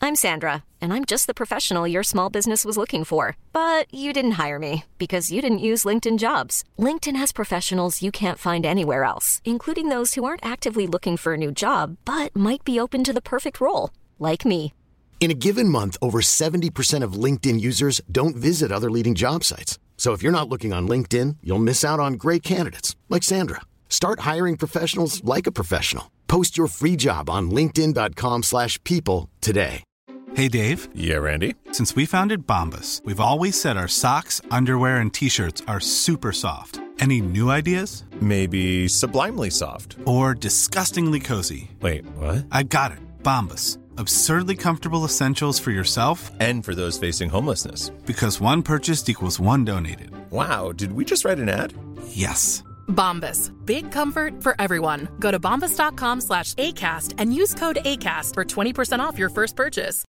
I'm Sandra, and I'm just the professional your small business was looking for. But you didn't hire me because you didn't use LinkedIn Jobs. LinkedIn has professionals you can't find anywhere else, including those who aren't actively looking for a new job, but might be open to the perfect role, like me. In a given month, over 70% of LinkedIn users don't visit other leading job sites. So if you're not looking on LinkedIn, you'll miss out on great candidates like Sandra. Start hiring professionals like a professional. Post your free job on linkedin.com/people today. Hey, Dave. Yeah, Randy. Since we founded Bombas, we've always said our socks, underwear, and T-shirts are super soft. Any new ideas? Maybe sublimely soft. Or disgustingly cozy. Wait, what? I got it. Bombas. Absurdly comfortable essentials for yourself and for those facing homelessness. Because one purchased equals one donated. Wow, did we just write an ad? Yes. Bombas. Big comfort for everyone. Go to bombas.com/ACAST and use code ACAST for 20% off your first purchase.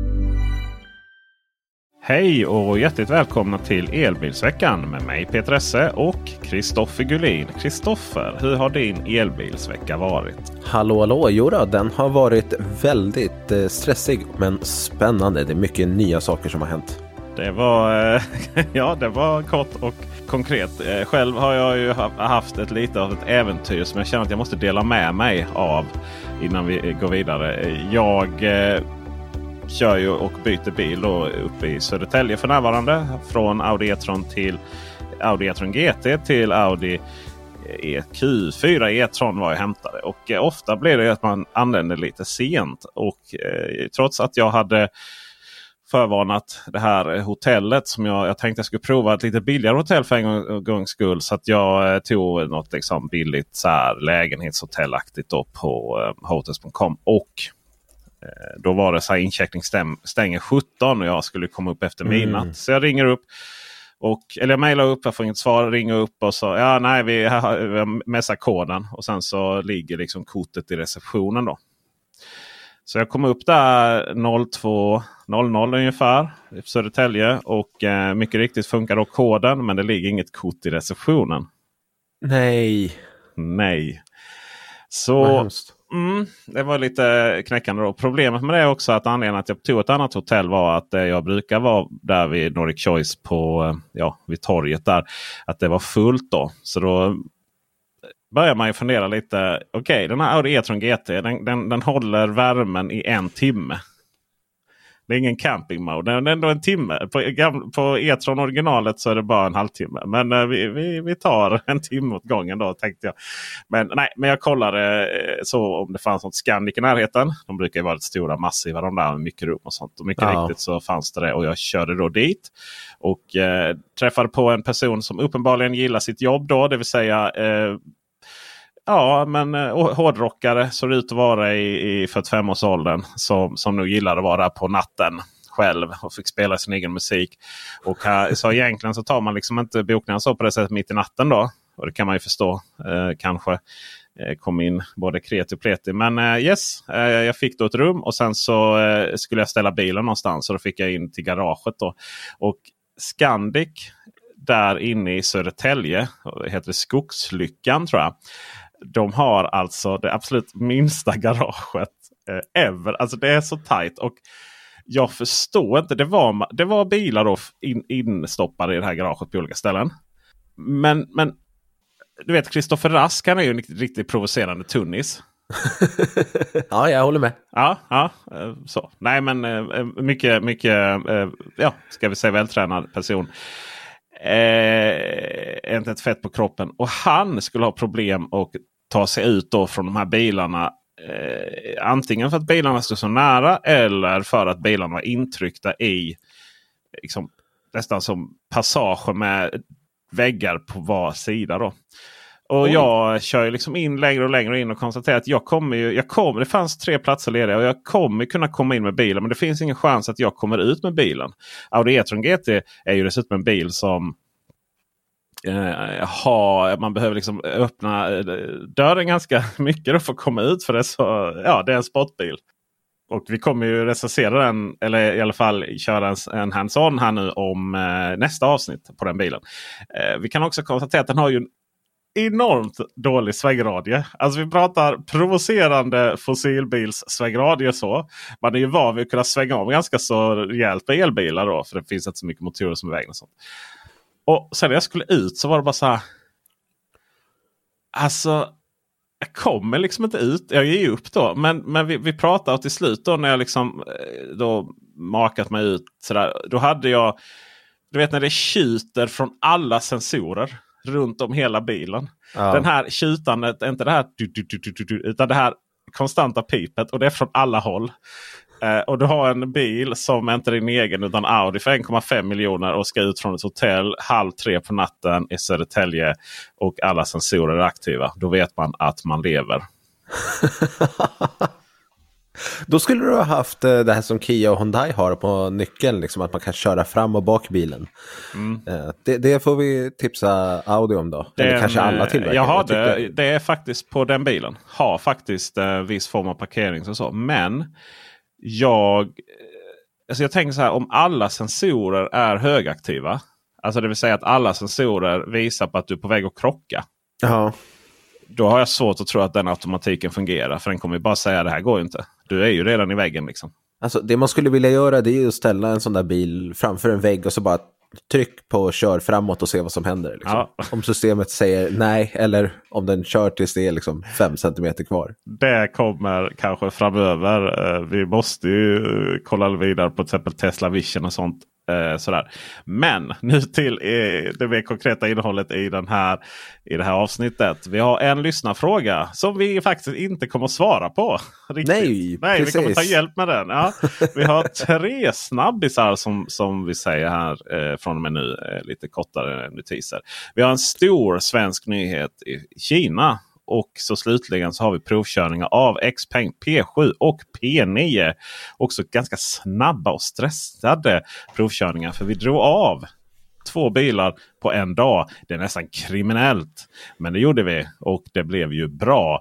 Hej och hjärtligt välkomna till Elbilsveckan med mig Peter Esse och Kristoffer Gullin. Kristoffer, hur har din elbilsvecka varit? Hallå, Jora, den har varit väldigt stressig men spännande. Det är mycket nya saker som har hänt. Det var, det var kort och konkret. Själv har jag ju haft lite av ett äventyr som jag känner att jag måste dela med mig av innan vi går vidare. Jag kör ju och byter bil då uppe i Södertälje för närvarande. Från Audi e-tron till Audi e-tron GT till Audi Q4 e-tron var jag hämtade. Och ofta blir det att man använder lite sent. Och trots att jag hade förvarnat det här hotellet som jag tänkte jag skulle prova ett lite billigare hotell för en gångs skull. Så att jag tog något liksom billigt så här lägenhetshotellaktigt då på hotels.com. Och då var det så här incheckning stänger 17 och jag skulle komma upp efter midnatt. Så jag ringer upp. Eller jag mejlar upp, jag får inget svar, ringer upp och så, vi har messar koden. Och sen så ligger liksom kortet i receptionen då. Så jag kom upp där 02.00 ungefär i Södertälje och mycket riktigt funkar då koden, men det ligger inget kort i receptionen. Nej. Så det var lite knäckande då. Problemet med det är också att anledningen att jag tog ett annat hotell var att jag brukar vara där vid Nordic Choice på vid torget där, att det var fullt då. Så då börjar man ju fundera lite. Okej, den här Audi e-tron GT den håller värmen i 1 timme. Det är ingen camping mode. Den är ändå 1 timme. På e-tron originalet så är det bara en halvtimme. Men vi tar 1 timme åt gången då, tänkte jag. Men jag kollade så om det fanns något Scandic i närheten. De brukar ju vara lite stora, massiva, de där med mycket rum och sånt. Och mycket riktigt så fanns det. Och jag körde då dit. Och träffade på en person som uppenbarligen gillar sitt jobb då. Det vill säga hårdrockare såg ut att vara i 45-årsåldern som nu gillar att vara på natten själv och fick spela sin egen musik. Och så egentligen så tar man liksom inte bokningar så på det sättet mitt i natten då. Och det kan man ju förstå kanske. Kom in både kreti och pleti. Men jag fick då ett rum och sen så skulle jag ställa bilen någonstans. Och då fick jag in till garaget då. Och Scandic där inne i Södertälje, det heter Skogslyckan tror jag. De har alltså det absolut minsta garaget ever. Alltså det är så tajt. Och jag förstår inte. Det var bilar då instoppade i det här garaget på olika ställen. Men du vet, Kristoffer Rask, han är ju en riktigt provocerande tunnis. Ja, jag håller med. Ja, så. Nej, men mycket, ska vi säga vältränad person. Inte ett fett på kroppen. Och han skulle ha problem att ta sig ut då från de här bilarna. Antingen för att bilarna står så nära eller för att bilarna var intryckta i liksom, nästan som passager med väggar på var sida då. Och jag kör ju liksom in längre och längre in och konstaterar att jag kommer, det fanns 3 platser lediga och jag kommer kunna komma in med bilen, men det finns ingen chans att jag kommer ut med bilen. Audi e-tron GT är ju dessutom en bil som man behöver liksom öppna dörren ganska mycket för att komma ut, för det är en sportbil. Och vi kommer ju recensera den, eller i alla fall köra en hands-on här nu om nästa avsnitt på den bilen. Vi kan också konstatera att den har ju en enormt dålig svängradie. Alltså vi pratar provocerande fossilbils svängradie så. Man är ju van vid att kunna svänga om ganska så rejält på elbilar då. För det finns inte så mycket motorer som är vägen och sånt. Och sen när jag skulle ut så var det bara så här. Alltså, jag kommer liksom inte ut. Jag ger upp då. Men vi pratar till slut då när jag liksom då makat mig ut. Sådär, då hade jag, du vet när det tjuter från alla sensorer runt om hela bilen. Ja. Den här tjutandet är inte det här utan det här konstanta pipet. Och det är från alla håll. Och du har en bil som inte är din egen utan Audi för 1,5 miljoner och ska ut från ett hotell 2:30 på natten i Södertälje och alla sensorer är aktiva. Då vet man att man lever. Då skulle du ha haft det här som Kia och Hyundai har på nyckeln, liksom att man kan köra fram och bak bilen. Det får vi tipsa Audi om då. Eller kanske alla tillverkare. Jaha, det är faktiskt på den bilen. Har faktiskt viss form av parkering och så. Men jag tänker så här, om alla sensorer är högaktiva. Alltså det vill säga att alla sensorer visar på att du är på väg att krocka. Ja. Då har jag svårt att tro att den automatiken fungerar. För den kommer ju bara säga det här går inte. Du är ju redan i väggen liksom. Alltså det man skulle vilja göra det är ju att ställa en sån där bil framför en vägg och så bara tryck på kör framåt och se vad som händer. Liksom. Ja. Om systemet säger nej eller om den kör tills det är liksom 5 centimeter kvar. Det kommer kanske framöver. Vi måste ju kolla vidare på till exempel Tesla Vision och sånt. Sådär. Men nu till det mer konkreta innehållet i det här avsnittet. Vi har en lyssnarfråga som vi faktiskt inte kommer att svara på. Riktigt. Nej, vi kommer ta hjälp med den. Ja. Vi har 3 snabbisar som vi säger här från och med nu. Lite kortare notiser. Vi har en stor svensk nyhet i Kina. Och så slutligen så har vi provkörningar av Xpeng P7 och P9. Också ganska snabba och stressade provkörningar. För vi drog av 2 bilar på en dag. Det är nästan kriminellt. Men det gjorde vi och det blev ju bra.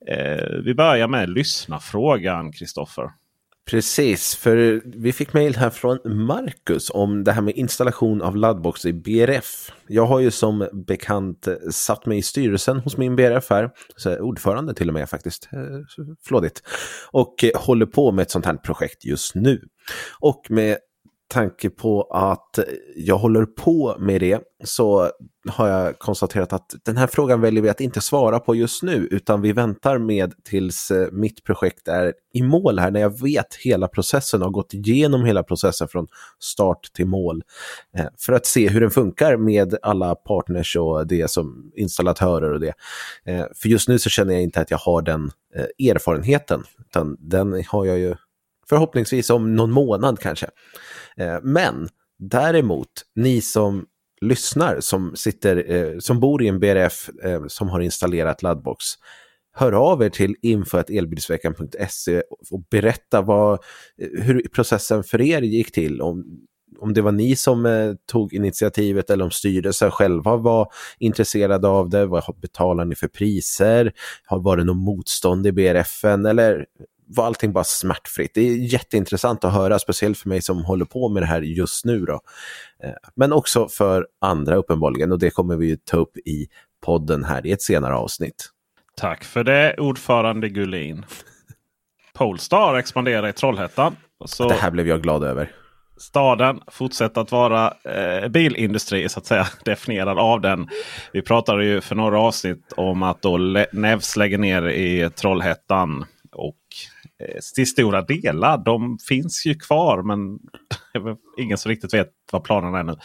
Vi börjar med lyssnarfrågan, Kristoffer. Precis, för vi fick mejl här från Marcus om det här med installation av laddbox i BRF. Jag har ju som bekant satt mig i styrelsen hos min BRF här, så ordförande till och med faktiskt, flådigt, och håller på med ett sånt här projekt just nu. Och med tanke på att jag håller på med det så har jag konstaterat att den här frågan väljer vi att inte svara på just nu, utan vi väntar med tills mitt projekt är i mål här, när jag vet hela processen och har gått igenom hela processen från start till mål, för att se hur den funkar med alla partners och det som installatörer och det. För just nu så känner jag inte att jag har den erfarenheten, utan den har jag ju förhoppningsvis om någon månad kanske. Men däremot, ni som lyssnar, som bor i en BRF som har installerat laddbox, hör av er till info@elbilsveckan.se och berätta hur processen för er gick till. Om det var ni som tog initiativet eller om styrelsen själva var intresserade av det. Vad betalar ni för priser? Var det någon motstånd i BRFen eller var allting bara smärtfritt? Det är jätteintressant att höra, speciellt för mig som håller på med det här just nu då. Men också för andra uppenbarligen, och det kommer vi ju ta upp i podden här i ett senare avsnitt. Tack för det, ordförande Gullin. Polestar expanderar i Trollhättan. Så det här blev jag glad över. Staden fortsätter att vara bilindustri så att säga, definierad av den. Vi pratade ju för några avsnitt om att då Nevs lägger ner i Trollhättan. Och till stora delar, de finns ju kvar, men ingen som riktigt vet vad planen är nu.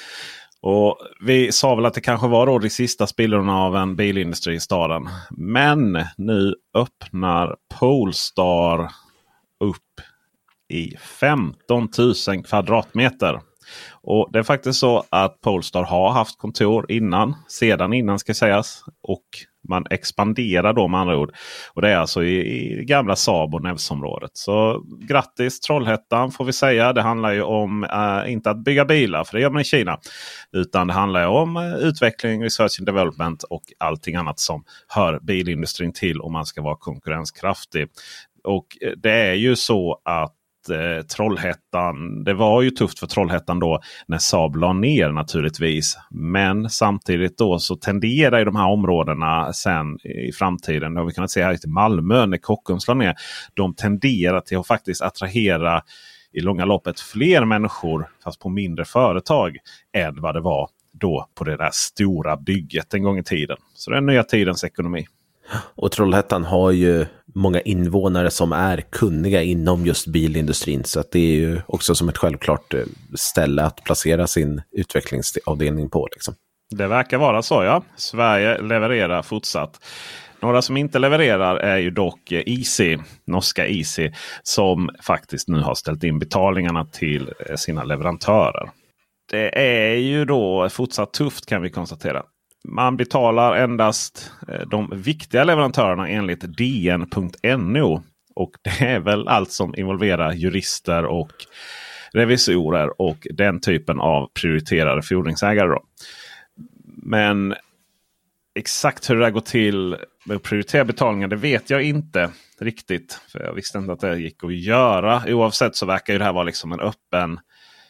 Och vi sa väl att det kanske var då de sista spillrorna av en bilindustri i staden. Men nu öppnar Polestar upp i 15 000 kvadratmeter. Och det är faktiskt så att Polestar har haft kontor sedan innan ska sägas. Och man expanderar då med andra ord. Och det är alltså i gamla Saab och Nevs-området. Så grattis Trollhättan får vi säga. Det handlar ju om inte att bygga bilar, för det gör man i Kina. Utan det handlar ju om utveckling, research and development och allting annat som hör bilindustrin till om man ska vara konkurrenskraftig. Och det är ju så att Trollhättan, det var ju tufft för Trollhättan då när Saab la ner naturligtvis. Men samtidigt då så tenderar ju de här områdena sen i framtiden, det har vi kunnat se här i Malmö när Kockums la ner, de tenderar till att faktiskt attrahera i långa loppet fler människor fast på mindre företag än vad det var då på det där stora bygget en gång i tiden. Så det är nya tidens ekonomi. Och Trollhättan har ju många invånare som är kunniga inom just bilindustrin, så att det är ju också som ett självklart ställe att placera sin utvecklingsavdelning på. Liksom. Det verkar vara så, ja. Sverige levererar fortsatt. Några som inte levererar är ju dock Easy, norska Easy, som faktiskt nu har ställt in betalningarna till sina leverantörer. Det är ju då fortsatt tufft kan vi konstatera. Man betalar endast de viktiga leverantörerna enligt DN.no. Och det är väl allt som involverar jurister och revisorer och den typen av prioriterade fordringsägare då. Men exakt hur det går till med att prioritera betalningar, det vet jag inte riktigt. För jag visste inte att det gick att göra. Oavsett så verkar ju det här vara liksom en öppen...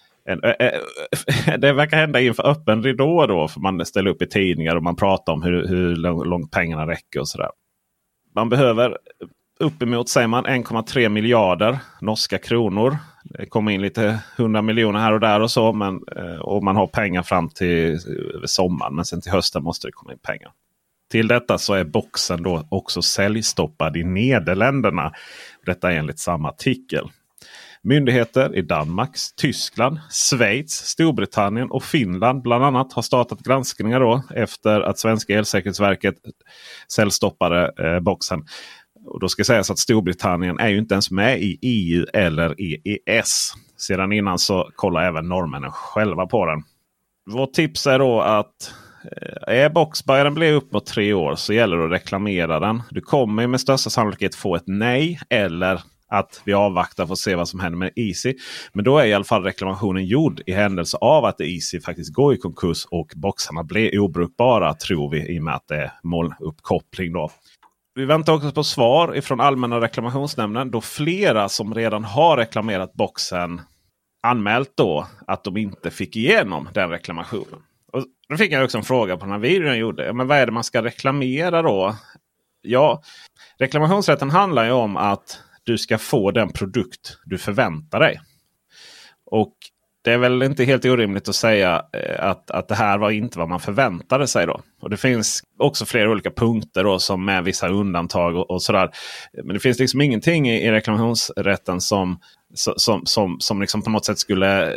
det verkar hända inför öppen ridå då. För man ställer upp i tidningar och man pratar om hur långt pengarna räcker och sådär. Man behöver uppemot, säger man, 1,3 miljarder norska kronor. Det kommer in lite 100 miljoner här och där och så. Men, och man har pengar fram till sommaren. Men sen till hösten måste det komma in pengar. Till detta så är boxen då också säljstoppad i Nederländerna. Detta är enligt samma artikel. Myndigheter i Danmark, Tyskland, Schweiz, Storbritannien och Finland bland annat har startat granskningar då efter att svenska elsäkerhetsverket säljstoppade boxen. Och då ska sägas att Storbritannien är ju inte ens med i EU eller EES. Sedan innan så kollar även norrmännen själva på den. Vårt tips är då att börjar den bli upp mot 3 år så gäller det att reklamera den. Du kommer med största sannolikhet få ett nej eller att vi avvaktar för att se vad som händer med Easy. Men då är i alla fall reklamationen gjord i händelse av att Easy faktiskt går i konkurs och boxarna blir obrukbara, tror vi, i och med att det är molnuppkoppling då. Vi väntar också på svar ifrån Allmänna reklamationsnämnden då flera som redan har reklamerat boxen anmält då att de inte fick igenom den reklamationen. Och då fick jag också en fråga på den här videon jag gjorde. Men vad är det man ska reklamera då? Ja, reklamationsrätten handlar ju om att du ska få den produkt du förväntar dig. Och det är väl inte helt orimligt att säga att det här var inte vad man förväntade sig då. Och det finns också flera olika punkter då som med vissa undantag och sådär. Men det finns liksom ingenting i reklamationsrätten som liksom på något sätt skulle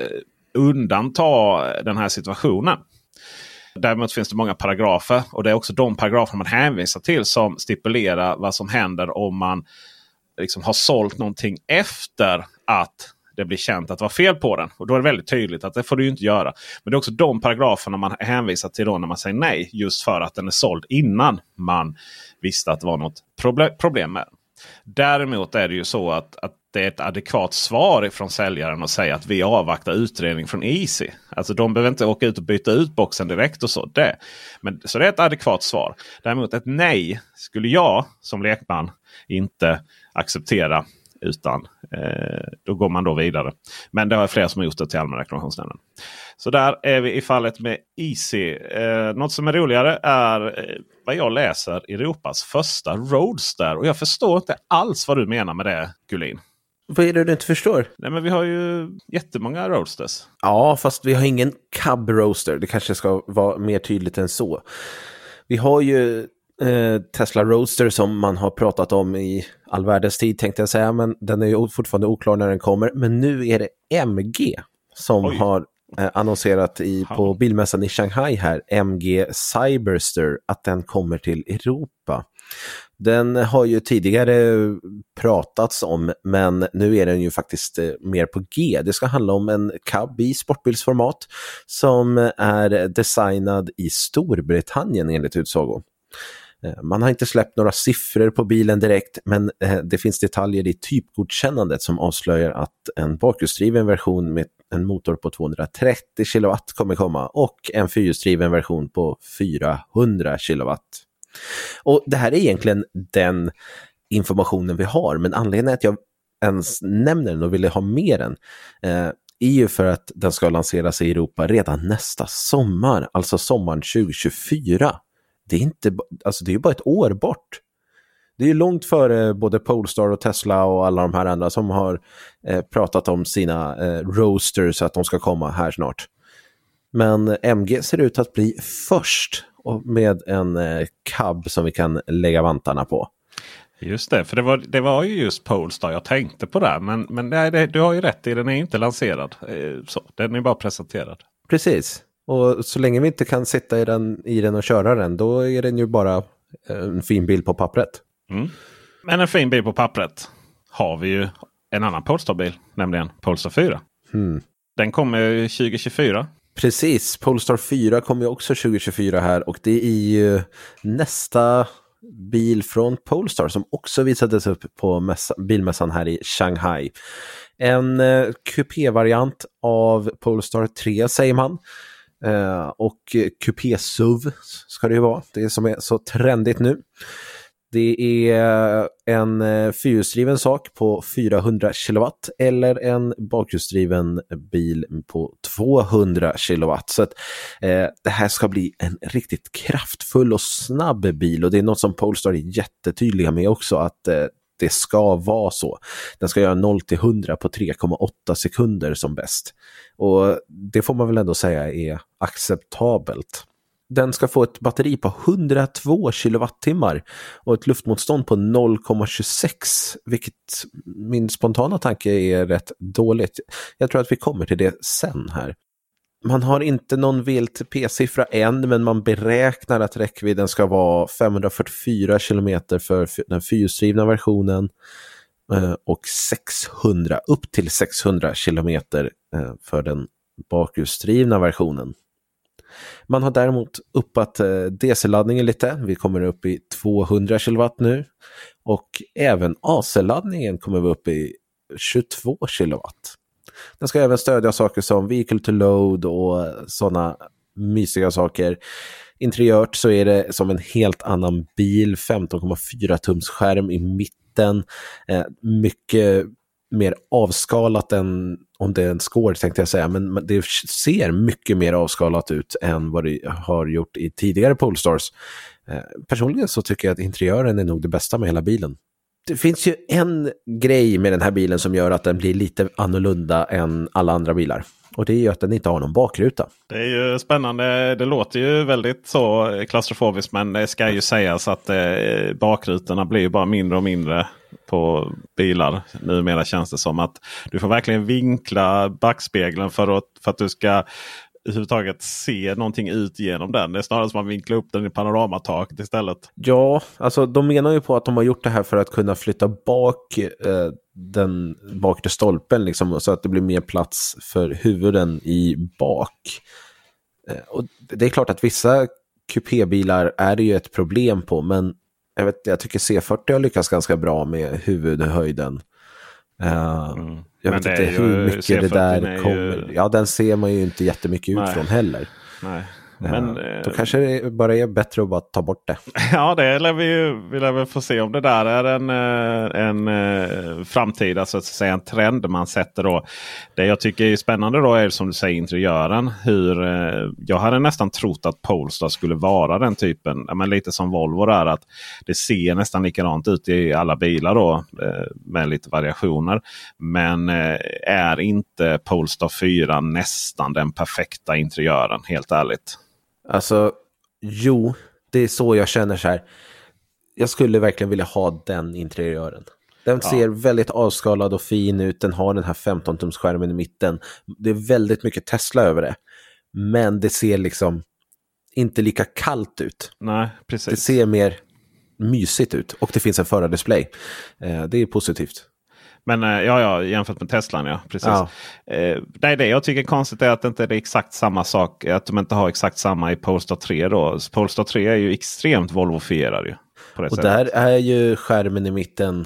undanta den här situationen. Däremot finns det många paragrafer och det är också de paragrafer man hänvisar till som stipulerar vad som händer om man liksom har sålt någonting efter att det blir känt att det var fel på den. Och då är det väldigt tydligt att det får du ju inte göra. Men det är också de paragraferna man hänvisar till då när man säger nej. Just för att den är såld innan man visste att det var något problem med den. Däremot är det ju så att det är ett adekvat svar från säljaren och säga att vi avvaktar utredning från Easy. Alltså de behöver inte åka ut och byta ut boxen direkt och så. Så det är ett adekvat svar. Däremot ett nej skulle jag som lekman inte acceptera, utan då går man då vidare. Men det har flera som har gjort det till Allmänna reklamationsnämnden. Så där är vi i fallet med Easy. Något som är roligare är vad jag läser Europas första Roadster. Och jag förstår inte alls vad du menar med det, Gullin. Vad är det du inte förstår? Nej, men vi har ju jättemånga Roadsters. Ja, fast vi har ingen Cub Roadster. Det kanske ska vara mer tydligt än så. Vi har ju Tesla Roadster som man har pratat om i all världens tid, tänkte jag säga. Men den är ju fortfarande oklar när den kommer. Men nu är det MG som har annonserat på bilmässan i Shanghai här, MG Cyberster, att den kommer till Europa. Den har ju tidigare pratats om, men nu är den ju faktiskt mer på G. Det ska handla om en cab i sportbilsformat som är designad i Storbritannien enligt utsago. Man har inte släppt några siffror på bilen direkt, men det finns detaljer i typgodkännandet som avslöjar att en bakhjulsdriven version med en motor på 230 kW kommer komma och en fyrhjulsdriven version på 400 kW. Och det här är egentligen den informationen vi har, men anledningen är att jag ens nämner den och ville ha med den är ju för att den ska lanseras i Europa redan nästa sommar, alltså sommaren 2024. Det är ju bara ett år bort. Det är ju långt före både Polestar och Tesla och alla de här andra som har pratat om sina roadsters att de ska komma här snart. Men MG ser ut att bli först och med en cab som vi kan lägga vantarna på. Just det, för det var ju just Polestar jag tänkte på där. Men du har ju rätt i, den är inte lanserad. Den är bara presenterad. Precis, och så länge vi inte kan sitta i den och köra den, då är den ju bara en fin bil på pappret. Mm. Men en fin bil på pappret har vi ju en annan Polestar-bil, nämligen Polestar 4. Den kommer 2024. Precis, Polestar 4 kommer ju också 2024 här, och det är ju nästa bil från Polestar som också visades upp på bilmässan här i Shanghai. En kupé-variant av Polestar 3 säger man. Och kupé-SUV ska det ju vara. Det som är så trendigt nu. Det är en fyrhjulsdriven sak på 400 kilowatt eller en bakhjulsdriven bil på 200 kilowatt. Så att det här ska bli en riktigt kraftfull och snabb bil, och det är något som Polestar är jättetydliga med också, att det ska vara så. Den ska göra 0-100 på 3,8 sekunder som bäst. Och det får man väl ändå säga är acceptabelt. Den ska få ett batteri på 102 kilowattimmar och ett luftmotstånd på 0,26, vilket min spontana tanke är rätt dåligt. Jag tror att vi kommer till det sen här. Man har inte någon VLTP-siffra än, men man beräknar att räckvidden ska vara 544 kilometer för den fyrhjulsdrivna versionen och upp till 600 kilometer för den bakhjulsdrivna versionen. Man har däremot uppat DC-laddningen lite. Vi kommer upp i 200 kilowatt nu. Och även AC-laddningen kommer vi upp i 22 kilowatt. Den ska även stödja saker som vehicle to load och sådana mysiga saker. Interiört så är det som en helt annan bil. 15,4 tums skärm i mitten. Mycket mer avskalat än om det är en Score tänkte jag säga, men det ser mycket mer avskalat ut än vad det har gjort i tidigare Polestars. Personligen så tycker jag att interiören är nog det bästa med hela bilen. Det finns ju en grej med den här bilen som gör att den blir lite annorlunda än alla andra bilar. Och det är ju att den inte har någon bakruta. Det är ju spännande. Det låter ju väldigt så klaustrofobiskt, men det ska ju sägas att bakrutorna blir ju bara mindre och mindre på bilar. Numera känns det som att du får verkligen vinkla backspegeln för att du ska överhuvudtaget se någonting ut genom den. Det är snarare som att man vinklar upp den i panoramataket istället. Ja, alltså de menar ju på att de har gjort det här för att kunna flytta bak den bakre stolpen liksom, så att det blir mer plats för huvuden i bak. Och det är klart att vissa kupébilar är det ju ett problem på, men jag tycker C40 har lyckats ganska bra med huvudhöjden. Jag vet inte hur mycket C40 det där kommer. Ja, den ser man ju inte jättemycket ut från heller. Nej. Men då kanske det bara är bättre att bara ta bort det. Ja, det lär vi lär väl få se om det där är en framtida så att säga en trend man sätter då. Det jag tycker är spännande då är som du säger interiören. Jag hade nästan trott att Polestar skulle vara den typen, men lite som Volvo där, att det ser nästan likadant ut i alla bilar då med lite variationer. Men är inte Polestar 4 nästan den perfekta interiören, helt ärligt? Alltså, jo, det är så jag känner så här. Jag skulle verkligen vilja ha den interiören. Den ser väldigt avskalad och fin ut. Den har den här 15-tums skärmen i mitten. Det är väldigt mycket Tesla över det. Men det ser liksom inte lika kallt ut. Nej, precis. Det ser mer mysigt ut. Och det finns en förardisplay. Det är positivt. Men jämfört med Teslan, ja. Precis. Ja. Det jag tycker är konstigt är att det inte är exakt samma sak. Att de inte har exakt samma i Polestar 3 då. Polestar 3 är ju extremt Volvo-fierad ju. På det och sättet. Där är ju skärmen i mitten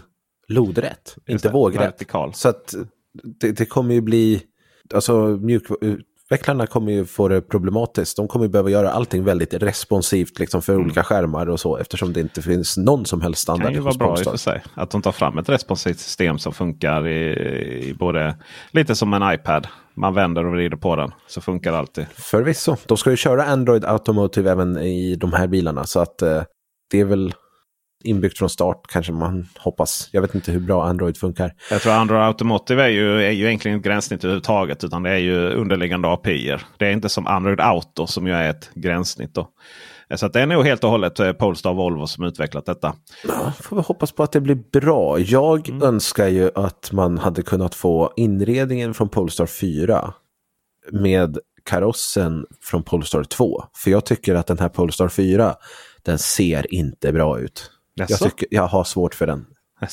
lodrätt. Inte vågrätt. Vertikal. Så att det kommer ju bli... Alltså utvecklarna kommer ju få det problematiskt. De kommer ju behöva göra allting väldigt responsivt liksom, för olika skärmar och så, eftersom det inte finns någon som helst standard. Det kan ju vara bra i för sig att de tar fram ett responsivt system som funkar i både lite som en iPad. Man vänder och vrider på den så funkar det alltid. Förvisso. De ska ju köra Android Automotive även i de här bilarna, så att det är väl inbyggt från start, kanske man hoppas. Jag vet inte hur bra Android funkar. Jag tror Android Automotive är ju egentligen ett gränssnitt överhuvudtaget, utan det är ju underliggande API-er. Det är inte som Android Auto som ju är ett gränssnitt då. Så att det är nog helt och hållet Polestar och Volvo som utvecklat detta. Ja, får vi hoppas på att det blir bra. Jag önskar ju att man hade kunnat få inredningen från Polestar 4 med karossen från Polestar 2. För jag tycker att den här Polestar 4, den ser inte bra ut. Jag har svårt för den.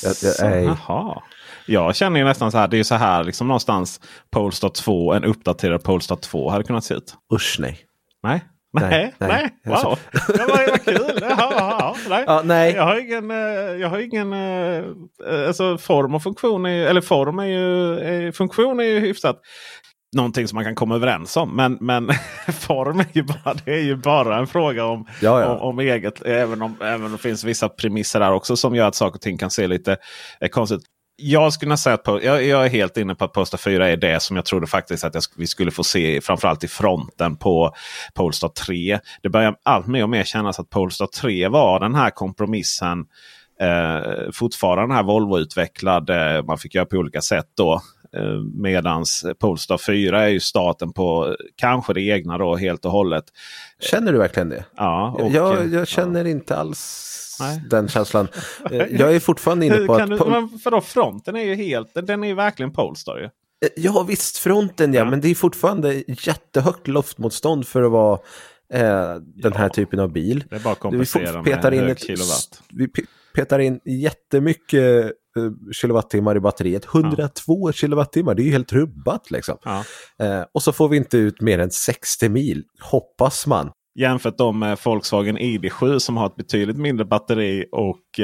Jag känner ju nästan så här, det är ju så här liksom någonstans Polestar 2, en uppdaterad Polestar 2 hade kunnat se ut. Usch nej. Nej. Wow. Det var kul. Nej. Jag har ingen alltså form och funktion funktion är ju hyfsat någonting som man kan komma överens om, men form är ju bara en fråga om eget, även om det finns vissa premisser där också som gör att saker och ting kan se lite konstigt. Jag skulle säga att jag är helt inne på att Polestar 4 är det som jag trodde faktiskt att vi skulle få se, framförallt i fronten på Polestar 3. Det börjar allt mer och mer kännas att Polestar 3 var den här kompromissen, fortfarande den här Volvo-utvecklad, man fick göra på olika sätt då. Medans Polestar 4 är ju starten på kanske det egna då helt och hållet. Känner du verkligen det? Ja. Jag känner inte alls den känslan. Jag är fortfarande inne på att... För då fronten är ju den är ju verkligen Polestar ju. Ja visst, fronten men det är fortfarande jättehögt luftmotstånd för att vara den här typen av bil. Det är bara att kompensera med hög kilowatt. Vi petar in jättemycket kilowattimmar i batteriet. 102 kilowattimmar, det är ju helt rubbat liksom. Ja. Och så får vi inte ut mer än 60 mil, hoppas man. Jämfört då med Volkswagen ID.7 som har ett betydligt mindre batteri och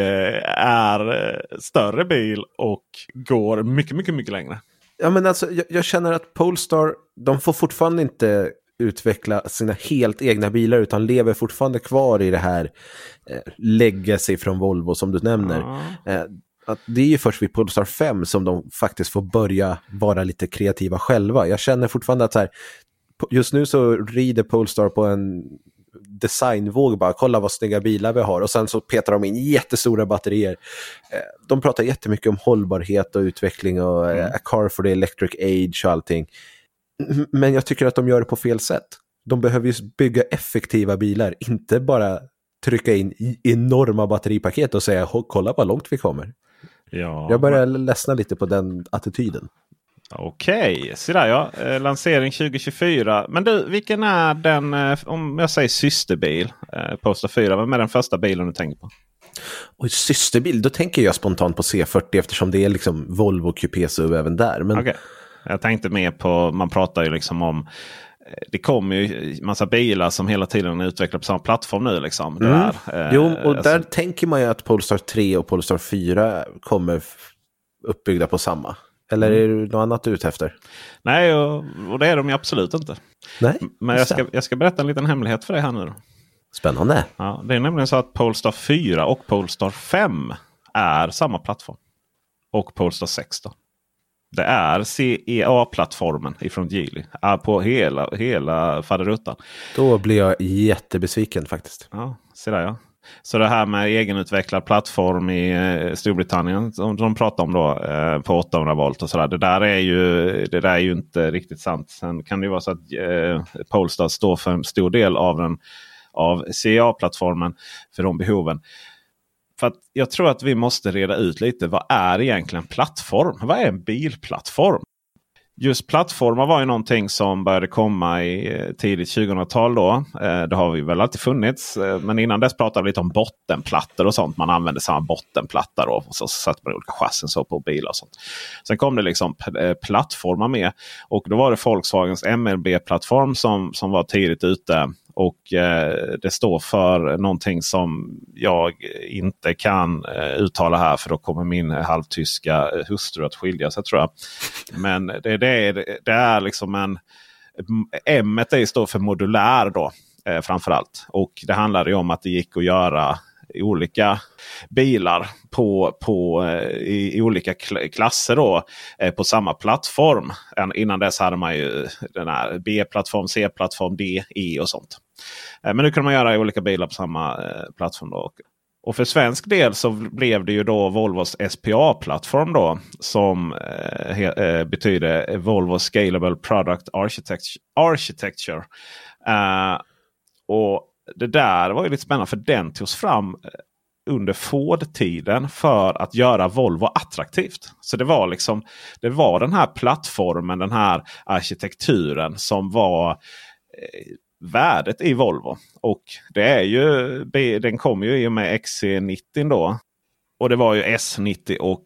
är större bil och går mycket, mycket, mycket längre. Ja, men alltså jag känner att Polestar, de får fortfarande inte utveckla sina helt egna bilar utan lever fortfarande kvar i det här legacy från Volvo som du nämner. Att det är ju först vid Polestar 5 som de faktiskt får börja vara lite kreativa själva. Jag känner fortfarande att så här, just nu så rider Polestar på en designvåg, bara kolla vad snygga bilar vi har, och sen så petar de in jättestora batterier. De pratar jättemycket om hållbarhet och utveckling och a car for the electric age och allting. Men jag tycker att de gör det på fel sätt. De behöver ju bygga effektiva bilar, inte bara trycka in enorma batteripaket och säga kolla vad långt vi kommer. Ja, jag börjar ledsna lite på den attityden. Okej, så där ja. Lansering 2024. Men du, vilken är den, om jag säger systerbil, Polestar 4, vem är den första bilen du tänker på? Och systerbil, då tänker jag spontant på C40 eftersom det är liksom Volvo QP-SUV även där. Men... Okej. Jag tänkte mer på, man pratar ju liksom om, det kommer ju massa bilar som hela tiden utvecklar på samma plattform nu liksom. Där tänker man ju att Polestar 3 och Polestar 4 kommer uppbyggda på samma. Eller är det något annat du är ute efter? Nej, och det är de ju absolut inte. Nej, men jag ska berätta en liten hemlighet för dig här nu då. Spännande. Ja, det är nämligen så att Polestar 4 och Polestar 5 är samma plattform. Och Polestar 6 då. Det är CEA-plattformen ifrån Geely. På hela faderuttan. Då blir jag jättebesviken faktiskt. Ja, så där ja. Så det här med egenutvecklad plattform i Storbritannien som de pratar om då på 800 volt och sådär. Det där är ju inte riktigt sant. Sen kan det ju vara så att Polestar står för en stor del av CEA-plattformen för de behoven. För att jag tror att vi måste reda ut lite, vad är egentligen plattform? Vad är en bilplattform? Just plattformar var ju någonting som började komma i tidigt 2000-tal då. Det har vi väl alltid funnits. Men innan dess pratade vi lite om bottenplattor och sånt. Man använde samma bottenplatta då. Och så satte man olika chassin så på bilar och sånt. Sen kom det liksom plattformar med. Och då var det Volkswagens MLB-plattform som var tidigt ute. Och det står för någonting som jag inte kan uttala här, för då kommer min halvtyska hustru att skilja sig tror jag. Men det är liksom M står för modulär då framförallt. Och det handlade ju om att det gick att göra olika bilar i olika klasser då, på samma plattform. Innan dess hade man ju den här B-plattform, C-plattform, D, E och sånt. Men nu kan man göra olika bilar på samma plattform då. Och för svensk del så blev det ju då Volvos SPA-plattform då, som betyder Volvo Scalable Product Architecture. Och det där var ju lite spännande, för den togs fram under Ford-tiden för att göra Volvo attraktivt. Så det var den här plattformen, den här arkitekturen som var värdet i Volvo. Och det är ju, den kom ju i och med XC90 då. Och det var ju S90 och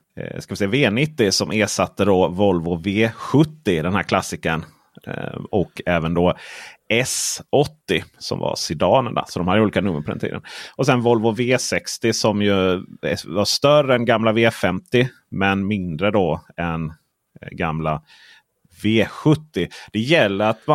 V90 som ersatte då Volvo V70, den här klassiken. Och även då S80 som var sedanen där. Så de hade olika nummer på den tiden. Och sen Volvo V60 som ju var större än gamla V50 men mindre då än gamla V70. Det gäller att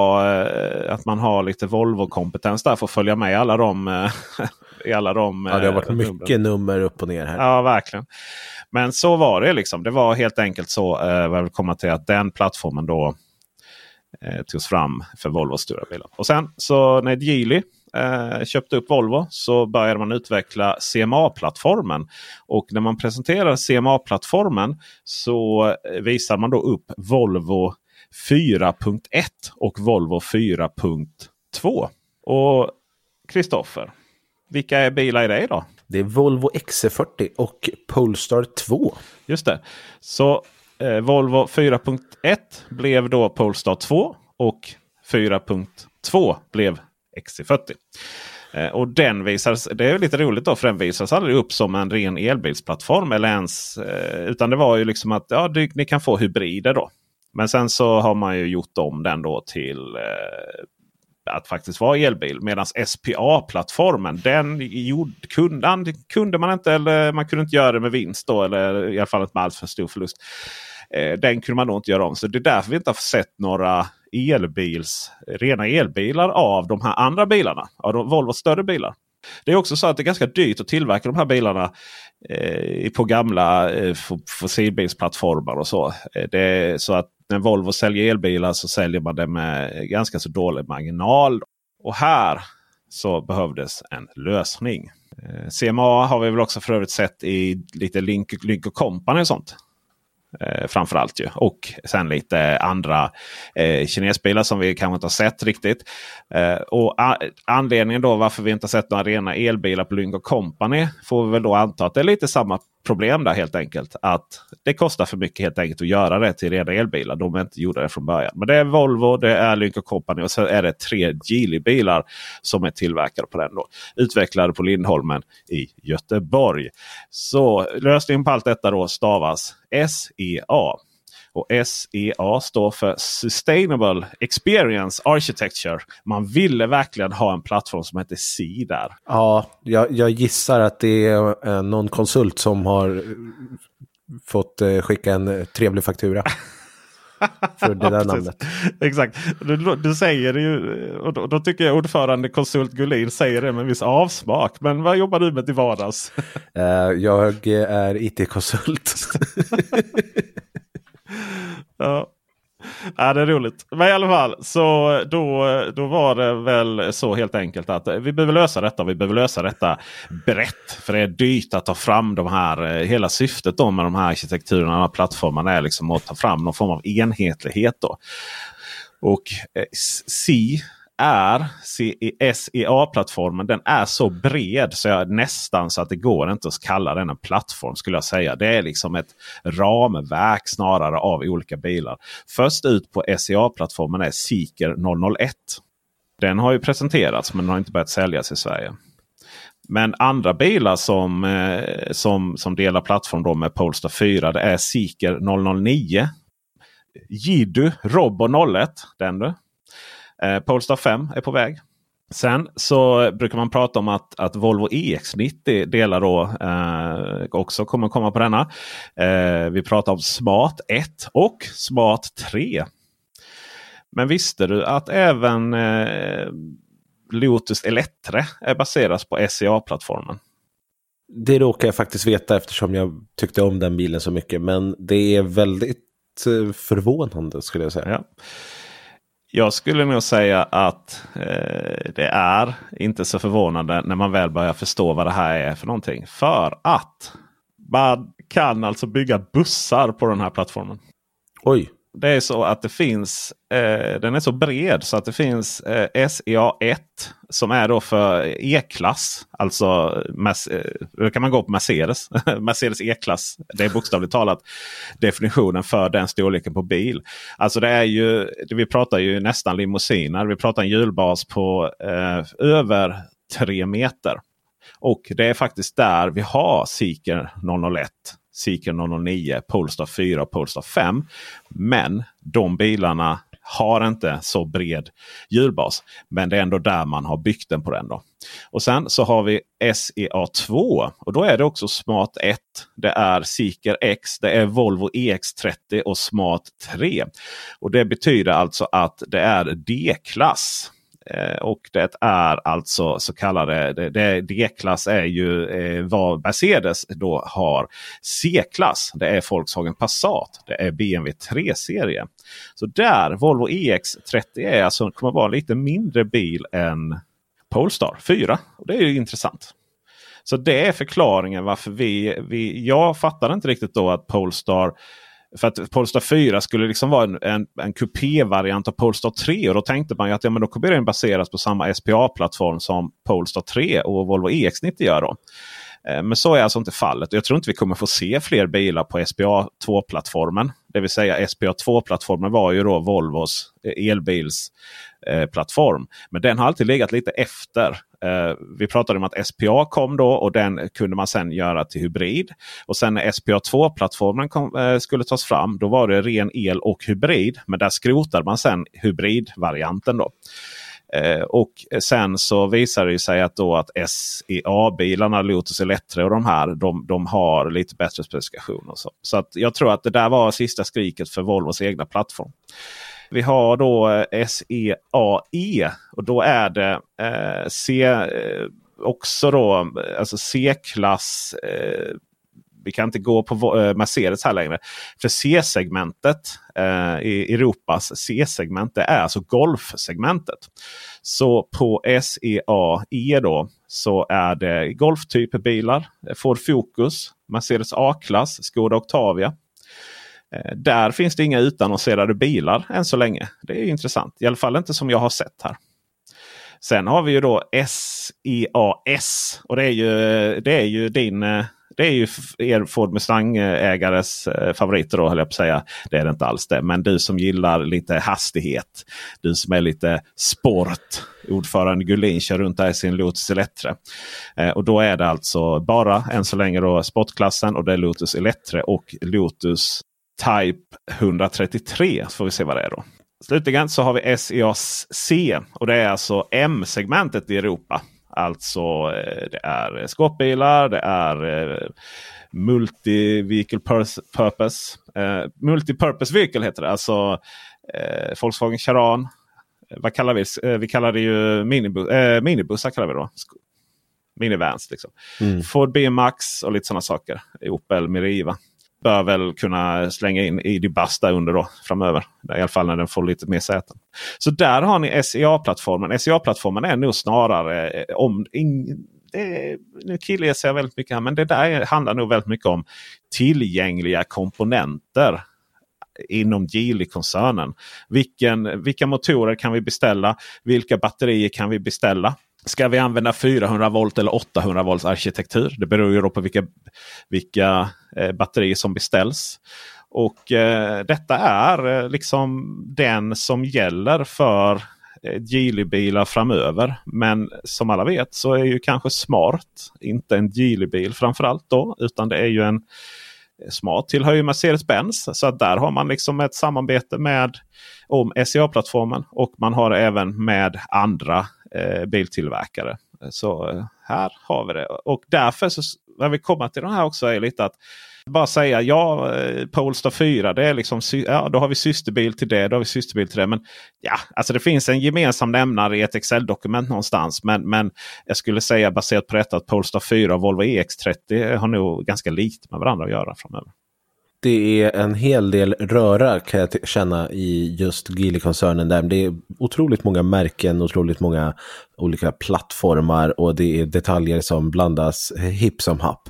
man har lite Volvo-kompetens där för att följa med alla de i alla de. Ja, det har varit mycket nummer upp och ner här. Ja, verkligen. Men så var det liksom. Det var helt enkelt så, jag vill komma till att den plattformen då togs fram för Volvos stora bilar. Och sen så när Geely köpte upp Volvo så började man utveckla CMA-plattformen. Och när man presenterar CMA-plattformen så visar man då upp Volvo 4.1 och Volvo 4.2. Och Kristoffer, vilka är bilar i det då? Det är Volvo XC40 och Polestar 2. Just det. Så Volvo 4.1 blev då Polestar 2 och 4.2 blev XC40. Och den visades, det är lite roligt då, för den visades aldrig upp som en ren elbilsplattform eller ens, utan det var ju liksom att ni kan få hybrider då. Men sen så har man ju gjort om den då till att faktiskt vara elbil. Medan SPA-plattformen, den kunde man inte, eller man kunde inte göra det med vinst då, eller i alla fall inte med allt för stor förlust. Den kunde man nog inte göra om. Så det är därför vi inte har sett några rena elbilar av de här andra bilarna. Av de Volvos större bilar. Det är också så att det är ganska dyrt att tillverka de här bilarna på gamla fossilbilsplattformar och så. Det är så att när Volvo säljer elbilar så säljer man det med ganska så dålig marginal. Och här så behövdes en lösning. CMA har vi väl också för övrigt sett i lite Lynk & Company och sånt. Framförallt ju. Och sen lite andra kinesbilar som vi kanske inte har sett riktigt. Och anledningen då varför vi inte har sett några rena elbilar på Lynk & Company får vi väl då anta att det är lite samma problem där helt enkelt. Att det kostar för mycket helt enkelt att göra det till rena elbilar. De är inte gjorda det från början. Men det är Volvo, det är Lynk & Company och så är det 3 Geely-bilar som är tillverkade på den då. Utvecklade på Lindholmen i Göteborg. Så lösningen på allt detta då stavas SEA. Och SEA står för Sustainable Experience Architecture. Man ville verkligen ha en plattform som heter SEA där. Ja, jag gissar att det är någon konsult som har fått skicka en trevlig faktura. För det där namnet. Exakt. Du säger det ju, och då tycker jag ordförande konsult Gullin säger det med en viss avsmak. Men vad jobbar du med till vardags? Jag är IT-konsult. Ja. Ja, det är roligt. Men i alla fall, så då var det väl så helt enkelt att vi behöver lösa detta. Vi behöver lösa detta brett. För det är dyrt att ta fram de här, hela syftet då med de här arkitekturerna, de här plattformarna är liksom att ta fram någon form av enhetlighet då. Och SEA-plattformen, den är så bred så jag nästan så att det går inte att kalla den en plattform skulle jag säga. Det är liksom ett ramverk snarare av olika bilar. Först ut på SEA-plattformen är Zeekr 001. Den har ju presenterats men den har inte börjat säljas i Sverige. Men andra bilar som delar plattform då med Polestar 4, det är Zeekr 009, Jiddu Robo 01, den du. Polestar 5 är på väg. Sen så brukar man prata om att Volvo EX90 delar då också kommer komma på denna. Vi pratar om Smart 1 och Smart 3. Men visste du att även Lotus Eletre är baseras på SCA-plattformen? Det råkar jag faktiskt veta eftersom jag tyckte om den bilen så mycket. Men det är väldigt förvånande skulle jag säga. Ja. Jag skulle nog säga att det är inte så förvånande när man väl börjar förstå vad det här är för någonting. För att man kan alltså bygga bussar på den här plattformen. Oj. Det är så att det finns, den är så bred så att det finns SEA1 som är då för E-klass. Alltså då kan man gå på Mercedes. Mercedes E-klass. Det är bokstavligt talat definitionen för den storleken på bil. Alltså det är ju, vi pratar ju nästan limousiner. Vi pratar en hjulbas på över 3 meter. Och det är faktiskt där vi har Zeekr 001. Zeekr 009, Polestar 4 och Polestar 5. Men de bilarna har inte så bred hjulbas. Men det är ändå där man har byggt den på den då. Och sen så har vi SEA2. Och då är det också Smart 1. Det är Zeekr X. Det är Volvo EX30 och Smart 3. Och det betyder alltså att det är D-klass. Och det är alltså så kallade D-klass är ju vad Mercedes då har. C-klass, det är Volkswagen Passat, det är BMW 3-serie. Så där Volvo EX30 är alltså, kommer vara en lite mindre bil än Polestar 4. Och det är ju intressant. Så det är förklaringen varför jag fattar inte riktigt då att Polestar, för att Polestar 4 skulle liksom vara en kupé-variant av Polestar 3. Och då tänkte man ju att men då kommer den baseras på samma SPA-plattform som Polestar 3 och Volvo EX90 gör då. Men så är alltså inte fallet. Jag tror inte vi kommer få se fler bilar på SPA2-plattformen. Det vill säga SPA2-plattformen var ju då Volvos elbilsplattform. Men den har alltid legat lite efter. Vi pratade om att SPA kom då och den kunde man sen göra till hybrid. Och sen när SPA2-plattformen skulle tas fram, då var det ren el och hybrid. Men där skrotade man sen hybridvarianten då. Och sen så visar det sig att då att SEA-bilarna, Lotus Eletre och de här, de har lite bättre specifikationer. Så att jag tror att det där var sista skriket för Volvos egna plattform. Vi har då SEAE och då är det också då alltså C-klass. Vi kan inte gå på Mercedes här längre. För C-segmentet i Europas C-segment, det är alltså golfsegmentet. Så på SEAE då så är det golftypbilar, Ford Focus, Mercedes A-klass, Skoda Octavia. Där finns det inga utannonserade bilar än så länge. Det är intressant. I alla fall inte som jag har sett här. Sen har vi ju då SEAS. Och det är ju er Ford Mustang-ägares favoriter då, höll jag på att säga. Det är det inte alls det. Men du som gillar lite hastighet. Du som är lite sport. Ordförande Gullin kör runt där i sin Lotus Eletre. Och då är det alltså bara än så länge då sportklassen. Och det är Lotus Eletre och Lotus Type 133. Så får vi se vad det är då. Slutligen så har vi SEAC. Och det är alltså M-segmentet i Europa. Alltså det är skåpbilar, det är multi-vehicle purpose. Multi-purpose vehicle heter det. Alltså Volkswagen Charan. Vad kallar vi? Vi kallar det ju minibussar kallar vi då. Minivans liksom. Ford BMX och lite sådana saker. Opel Meriva. Bör väl kunna slänga in i bus där under då framöver. I alla fall när den får lite mer säten. Så där har ni SEA-plattformen. SEA-plattformen är nog snarare om... nu killgissar jag väldigt mycket här. Men det där handlar nog väldigt mycket om tillgängliga komponenter inom Geely-koncernen. Vilka motorer kan vi beställa? Vilka batterier kan vi beställa? Ska vi använda 400 volt eller 800 volts arkitektur? Det beror ju då på vilka batterier som beställs. Och detta är liksom den som gäller för Geely-bilar framöver. Men som alla vet så är ju kanske Smart inte en Geely-bil framförallt då. Utan det är ju en Smart tillhör ju Mercedes-Benz. Så att där har man liksom ett samarbete om SEA-plattformen. Och man har även med andra biltillverkare. Så här har vi det. Och därför så vad vi kommer till den här också är lite att bara säga, Polestar 4, det är liksom, då har vi systerbil till det, då har vi systerbil till det. Men ja, alltså det finns en gemensam nämnare i ett Excel-dokument någonstans. Men jag skulle säga baserat på detta att Polestar 4 och Volvo EX30 har nog ganska likt med varandra att göra framöver. Det är en hel del röra kan jag känna i just Geely-koncernen där. Det är otroligt många märken, otroligt många olika plattformar och det är detaljer som blandas hipp som happ.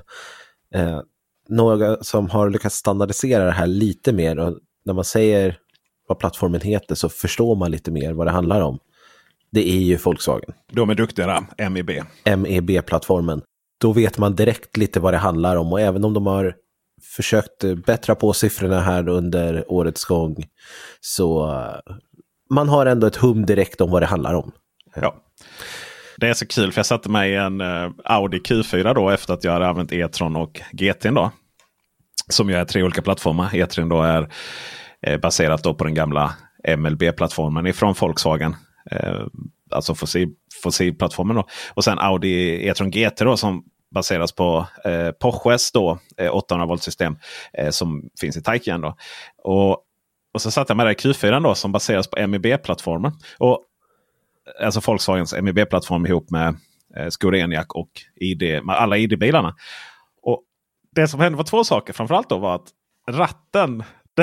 Några som har lyckats standardisera det här lite mer och när man säger vad plattformen heter så förstår man lite mer vad det handlar om. Det är ju Volkswagen. De är duktiga, MEB. MEB-plattformen. Då vet man direkt lite vad det handlar om och även om de har försökt bättra på siffrorna här under årets gång så man har ändå ett hum direkt om vad det handlar om. Ja. Det är så kul för jag satte mig i en Audi Q4 då efter att jag hade använt e-tron och GT då. Som ju är 3 olika plattformar. E-tron då är baserat då på den gamla MLB-plattformen ifrån Volkswagen. Alltså fossilplattformen då. Och sen Audi e-tron GT då som baseras på Porsches då 800 volt system som finns i Taycan då. Och så satte jag med det i Q4 då som baseras på MEB-plattformen. Och alltså Volkswagens MEB-plattform ihop med Skoda Enyaq och med alla ID-bilarna. Och det som hände var 2 saker. Framförallt då var att ratten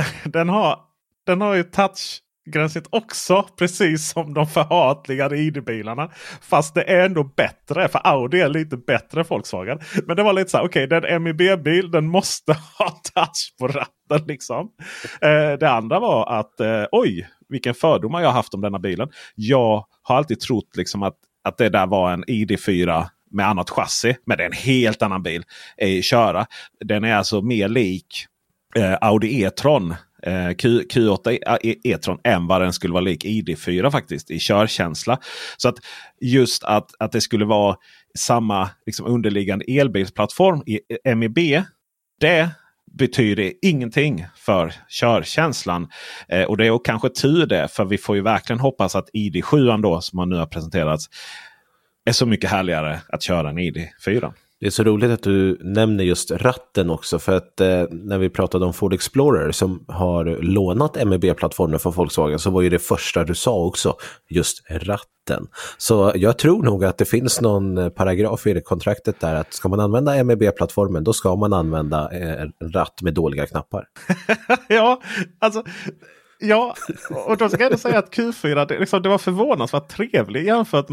den har ju touchgränset också precis som de förhatligade ID-bilarna. Fast det är ändå bättre för Audi är lite bättre Volkswagen. Men det var lite så här, okej, den MEB-bil den måste ha touch på ratten liksom. Det andra var att vilken fördomar jag har haft om denna bilen. Jag har alltid trott liksom att det där var en ID4 med annat chassi. Men det är en helt annan bil i köra. Den är alltså mer lik Audi e-tron. Q8 e-tron än vad den skulle vara lik ID4 faktiskt i körkänsla. Så att just att det skulle vara samma liksom underliggande elbilsplattform i MEB, det betyder ingenting för körkänslan. Och det är kanske tur det, för vi får ju verkligen hoppas att ID7 då som nu har presenterats är så mycket härligare att köra än ID4. Det är så roligt att du nämner just ratten också för att när vi pratade om Ford Explorer som har lånat MEB-plattformen från Volkswagen så var ju det första du sa också just ratten. Så jag tror nog att det finns någon paragraf i det kontraktet där att ska man använda MEB-plattformen då ska man använda en ratt med dåliga knappar. Ja, alltså... Ja, och då ska jag säga att Q4 det var förvånansvärt trevligt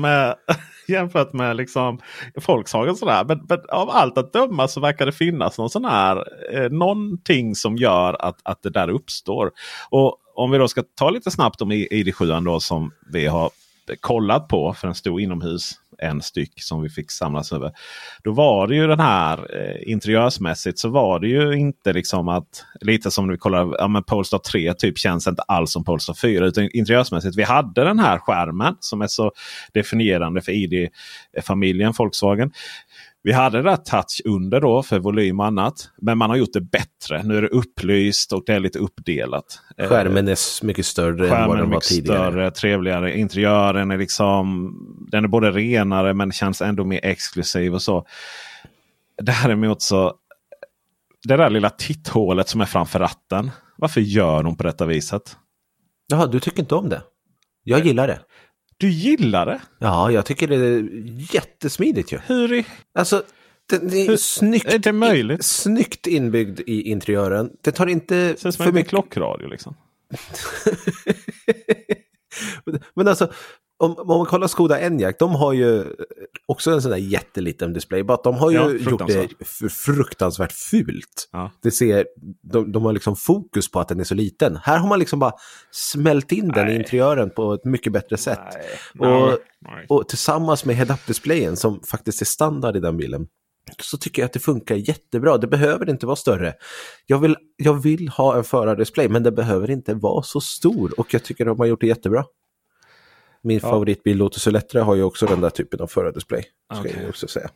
jämfört med liksom Volkswagen sådär. Men av allt att döma så verkar det finnas någon sån här någonting som gör att det där uppstår. Och om vi då ska ta lite snabbt om ID7 då som vi har kollat på för en stor inomhus en styck som vi fick samlas över. Då var det ju den här interiörsmässigt så var det ju inte liksom att lite som vi kollar men Polestar 3 typ känns inte alls som Polestar 4 utan interiörsmässigt vi hade den här skärmen som är så definierande för ID-familjen Volkswagen. Vi hade det där touch under då för volym och annat. Men man har gjort det bättre. Nu är det upplyst och det är lite uppdelat. Skärmen är mycket större än vad den var tidigare. Större, trevligare. Interiören är liksom... Den är både renare men känns ändå mer exklusiv och så. Däremot så... Det där lilla titthålet som är framför ratten. Varför gör de på detta viset? Jaha, du tycker inte om det? Jag gillar det. Du gillar det? Ja, jag tycker det är jättesmidigt ju. Hur? Alltså, det är snyggt, är det möjligt? Snyggt inbyggd i interiören. Det tar inte för mycket klockradio liksom. Men alltså, om man kollar Skoda Enyaq, de har ju också en sån där jätteliten display. Bara de har ju gjort det fruktansvärt fult. Ja. Det ser, de har liksom fokus på att den är så liten. Här har man liksom bara smält in den i interiören på ett mycket bättre sätt. Och tillsammans med head-up-displayen som faktiskt är standard i den bilen så tycker jag att det funkar jättebra. Det behöver inte vara större. Jag vill ha en förardisplay men det behöver inte vara så stor och jag tycker att de har gjort det jättebra. Min favoritbil Lotus Eletre har ju också den där typen av förardisplay. Ska jag också säga.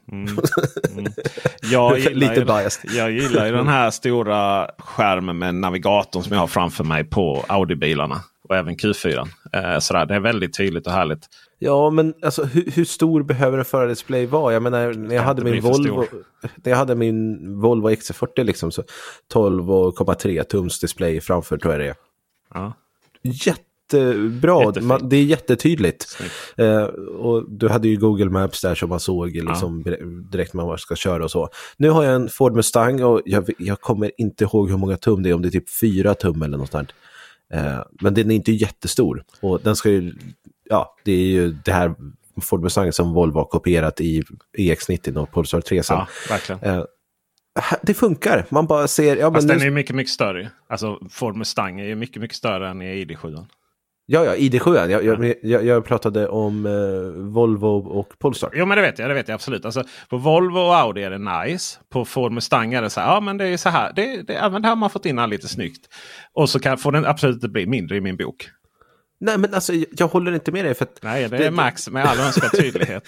Lite biased. Jag gillar ju den här stora skärmen med navigatorn som jag har framför mig på Audi-bilarna. Och även Q4. Sådär, det är väldigt tydligt och härligt. Ja, men alltså, hur stor behöver en fördisplay vara? Jag menar, när jag hade min Volvo XC40 liksom, så 12,3 tums display framför, tror jag det är. Ja. Jättebra, det är jättetydligt. Och du hade ju Google Maps där som man såg liksom, direkt när man ska köra och så. Nu har jag en Ford Mustang och jag kommer inte ihåg hur många tum det är, om det är typ 4 tum eller något sånt. Men den är inte jättestor. Och den ska ju, det är ju det här Ford Mustang som Volvo har kopierat i EX90 och Polestar 3 sen. Ja, verkligen. Det funkar. Man bara ser... Fast den är mycket, mycket större. Alltså Ford Mustang är ju mycket, mycket större än i ID7. Ja, ID7. Jag pratade om Volvo och Polestar. Jo, men det vet jag absolut. Alltså, på Volvo och Audi är det nice. På Ford Mustang är det så här, men det är så här. Även där har man fått in lite snyggt. Och så får den absolut inte bli mindre i min bok. Nej, men alltså, jag håller inte med dig. För att nej, det är Max med all önskad tydlighet.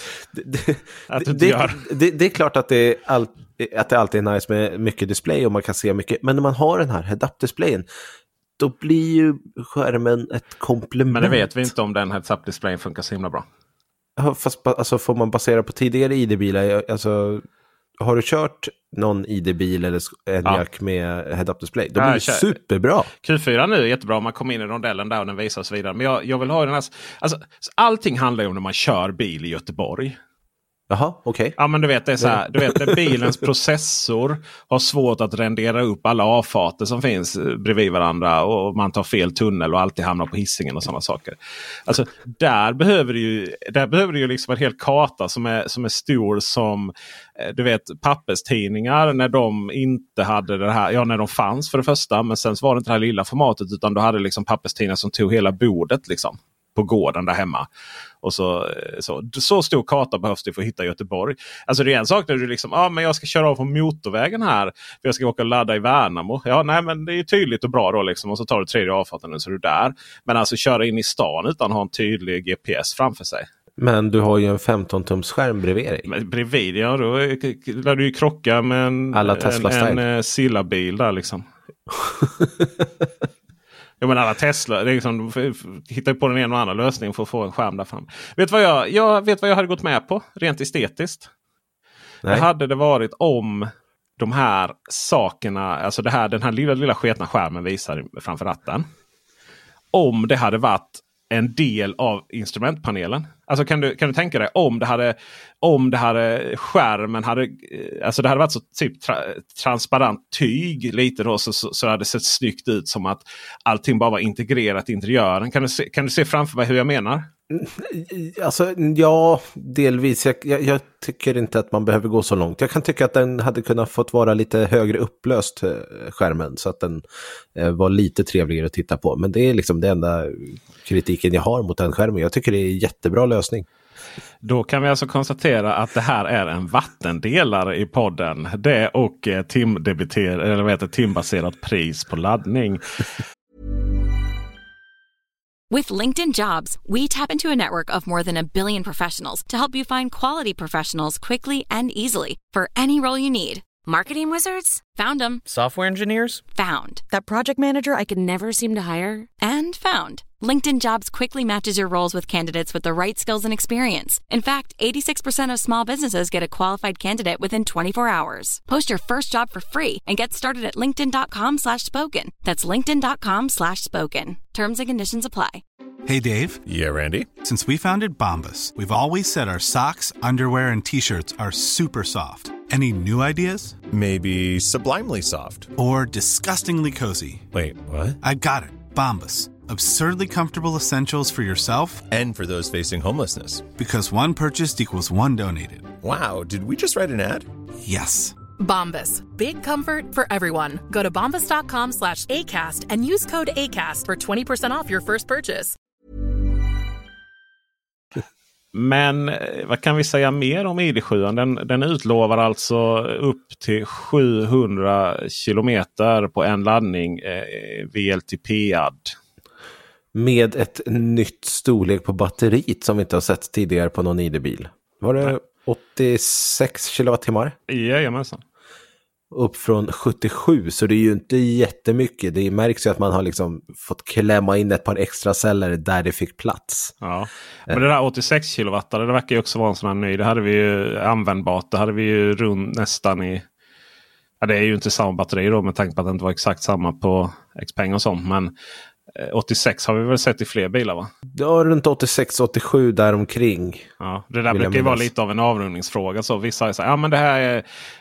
Det är klart att det alltid är nice med mycket display och man kan se mycket. Men när man har den här head-up-displayen, då blir ju skärmen ett komplement. Men det vet vi inte om den heads-up-displayen funkar så himla bra. Ja, fast alltså, får man basera på tidigare ID-bilar, alltså, har du kört någon ID-bil eller Enyaq med head-up-display, då blir det superbra. Q4 nu är jättebra om man kommer in i rondellen där och den visar och så vidare. Men jag vill ha den här... Alltså, allting handlar ju om när man kör bil i Göteborg. Jaha, okej. Ja, men du vet, det är så här, du vet, bilens processor har svårt att rendera upp alla avfarter som finns bredvid varandra och man tar fel tunnel och alltid hamnar på hissingen och sådana saker. Alltså, där behöver du ju liksom en hel karta som är stor som, du vet, papperstidningar när de inte hade det här, när de fanns för det första, men sen var det inte det här lilla formatet, utan du hade liksom papperstidningar som tog hela bordet liksom på gården där hemma. Och så stor karta behövs det för att hitta Göteborg. Alltså det är en sak när du liksom, men jag ska köra av på motorvägen här för jag ska åka och ladda i Värnamo. Ja, nej, men det är tydligt och bra då liksom. Och så tar du tredje avfarten och så är du där. Men alltså köra in i stan utan att ha en tydlig GPS framför sig. Men du har ju en 15-tums skärm bredvid dig. Men bredvid, ja, då lär du ju krocka med en Silla-bil där liksom. Ja, men alla Tesla, det är liksom, hittar på den ena och andra lösningen för att få en skärm där fram. Vet vad jag hade gått med på rent estetiskt? Nej. Det hade det varit om de här sakerna, alltså den här lilla sketna skärmen visar framför ratten. Om det hade varit en del av instrumentpanelen. Alltså kan du tänka dig om det hade skärmen hade, alltså det hade varit så typ transparent tyg lite då, så hade det sett snyggt ut som att allting bara var integrerat i interiören. Kan du se framför mig hur jag menar? Alltså, ja, delvis. Jag tycker inte att man behöver gå så långt. Jag kan tycka att den hade kunnat fått vara lite högre upplöst, skärmen, så att den var lite trevligare att titta på. Men det är liksom det enda kritiken jag har mot den skärmen. Jag tycker det är en jättebra lösning. Då kan vi alltså konstatera att det här är en vattendelare i podden. Det och timbaserat pris på laddning. With LinkedIn Jobs, we tap into a network of more than 1 billion professionals to help you find quality professionals quickly and easily for any role you need. Marketing wizards? Found them. Software engineers? Found. That project manager I could never seem to hire? And found. LinkedIn Jobs quickly matches your roles with candidates with the right skills and experience. In fact, 86% of small businesses get a qualified candidate within 24 hours. Post your first job for free and get started at linkedin.com/spoken. That's linkedin.com/spoken. Terms and conditions apply. Hey, Dave. Yeah, Randy. Since we founded Bombas, we've always said our socks, underwear, and T-shirts are super soft. Any new ideas? Maybe sublimely soft. Or disgustingly cozy. Wait, what? I got it. Bombas. Absurdly comfortable essentials for yourself and for those facing homelessness. Because one purchased equals one donated. Wow, did we just write an ad? Yes. Bombas. Big comfort for everyone. Go to bombas.com/ACAST and use code ACAST for 20% off your first purchase. Men vad kan vi säga mer om ID7? Den utlovar alltså upp till 700 kilometer på en laddning VLTP-ad. Med ett nytt storlek på batteriet som vi inte har sett tidigare på någon ID-bil. Var det 86 kilowattimmar? Jajamensan. upp från 77, så det är ju inte jättemycket. Det märks ju att man har liksom fått klämma in ett par extra celler där det fick plats. Ja, men det där 86 kilowatt, det verkar ju också vara en sån här ny. Det hade vi ju användbart. Det hade vi ju runt nästan i... Ja, det är ju inte samma batteri då med tanke på att det inte var exakt samma på Xpeng och sånt. Men 86 har vi väl sett i fler bilar, va? Ja, runt 86-87 däromkring. Ja, det där brukar ju vara lite av en avrundningsfråga. Så vissa säger ja men det är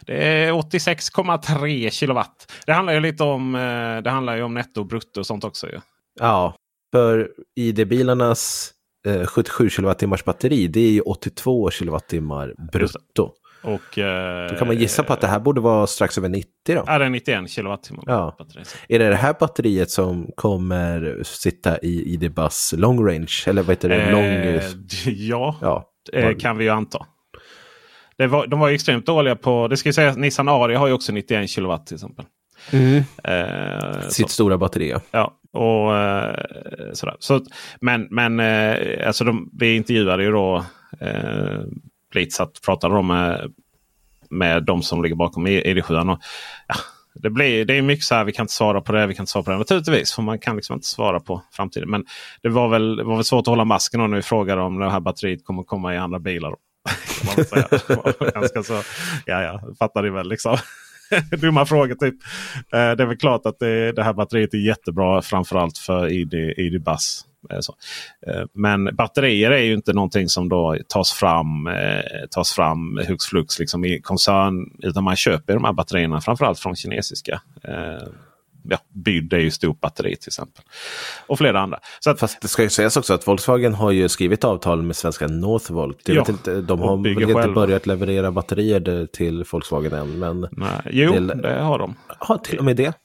86,3 kilowatt. Det handlar ju lite om det handlar ju om netto och brutto och sånt också ju. Ja, för ID-bilarnas 77 kilowattimmars batteri, det är ju 82 kilowattimmar brutto. Och, då kan man gissa på att det här borde vara strax över 90 då. Ja, det är 91 kilowattimmar. Ja. Är det här batteriet som kommer sitta i ID-Buzz long range? Eller vad heter det? Ja. Kan vi ju anta. De var ju extremt dåliga på... Det ska ju säga att Nissan Ariya har ju också 91 kilowatt till exempel. Sitt stora batteri. Ja, och sådär. Så, men alltså vi intervjuade ju då... Blitz pratade de med de som ligger bakom ID7. Och, ja, det är mycket så här, vi kan inte svara på det, naturligtvis, för man kan liksom inte svara på framtiden. Men det var väl svårt att hålla masken när vi frågade om det här batteriet kommer komma i andra bilar. Kan man säga. Ganska så, ja, fattar ni väl liksom. Dumma frågor typ. Det är väl klart att det här batteriet är jättebra, framförallt för ID-Buzz. Men batterier är ju inte någonting som då tas fram hux flux liksom i koncern, utan man köper de här batterierna framförallt från kinesiska. Byd är ju stort batteri till exempel. Och flera andra. Så att, fast det ska ju sägas också att Volkswagen har ju skrivit avtal med svenska Northvolt. Jag vet inte, de har väl inte börjat leverera batterier till Volkswagen än. Men det har de. Ja, till och med det.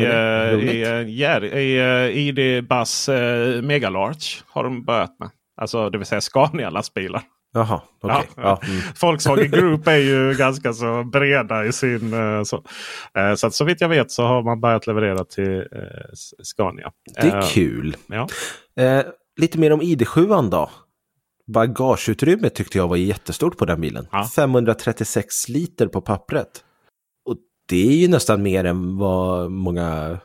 I ID-Buzz Megalarge har de börjat med. Alltså det vill säga Scania-lastbilar. Jaha, okej. Ja. Volkswagen Group är ju ganska så breda i sin... Så vitt jag vet så har man börjat leverera till Scania. Det är kul. Ja. Lite mer om ID7 då. Bagageutrymmet tyckte jag var jättestort på den bilen. Ja. 536 liter på pappret. Och det är ju nästan mer än vad många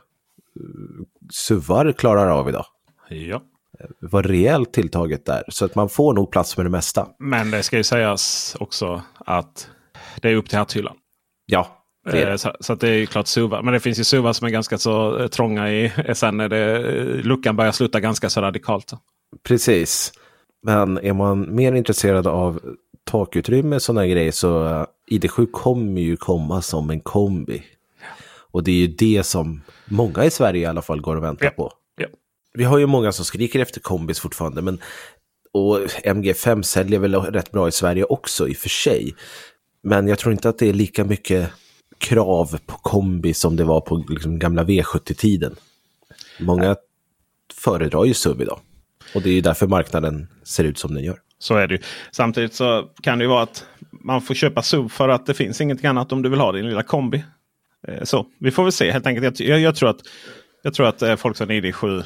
SUVar klarar av idag. Ja. Var rejält tilltaget där. Så att man får nog plats med det mesta. Men det ska ju sägas också att det är upp till hatthyllan. Ja, det är det. Så att det är ju klart SUVar. Men det finns ju SUVar som är ganska så trånga i. Sen när luckan börjar sluta ganska så radikalt. Precis. Men är man mer intresserad av takutrymme och sådana grejer, så ID7 kommer ju komma som en kombi. Och det är ju det som många i Sverige i alla fall går och väntar på. Ja. Vi har ju många som skriker efter kombis fortfarande, och MG5 säljer väl rätt bra i Sverige också i och för sig. Men jag tror inte att det är lika mycket krav på kombi som det var på liksom gamla V70-tiden. Många föredrar ju SUV idag. Och det är ju därför marknaden ser ut som den gör. Så är det ju. Samtidigt så kan det ju vara att man får köpa SUV för att det finns inget annat om du vill ha din lilla kombi. Så vi får väl se helt enkelt. Jag tror att Volkswagen ID7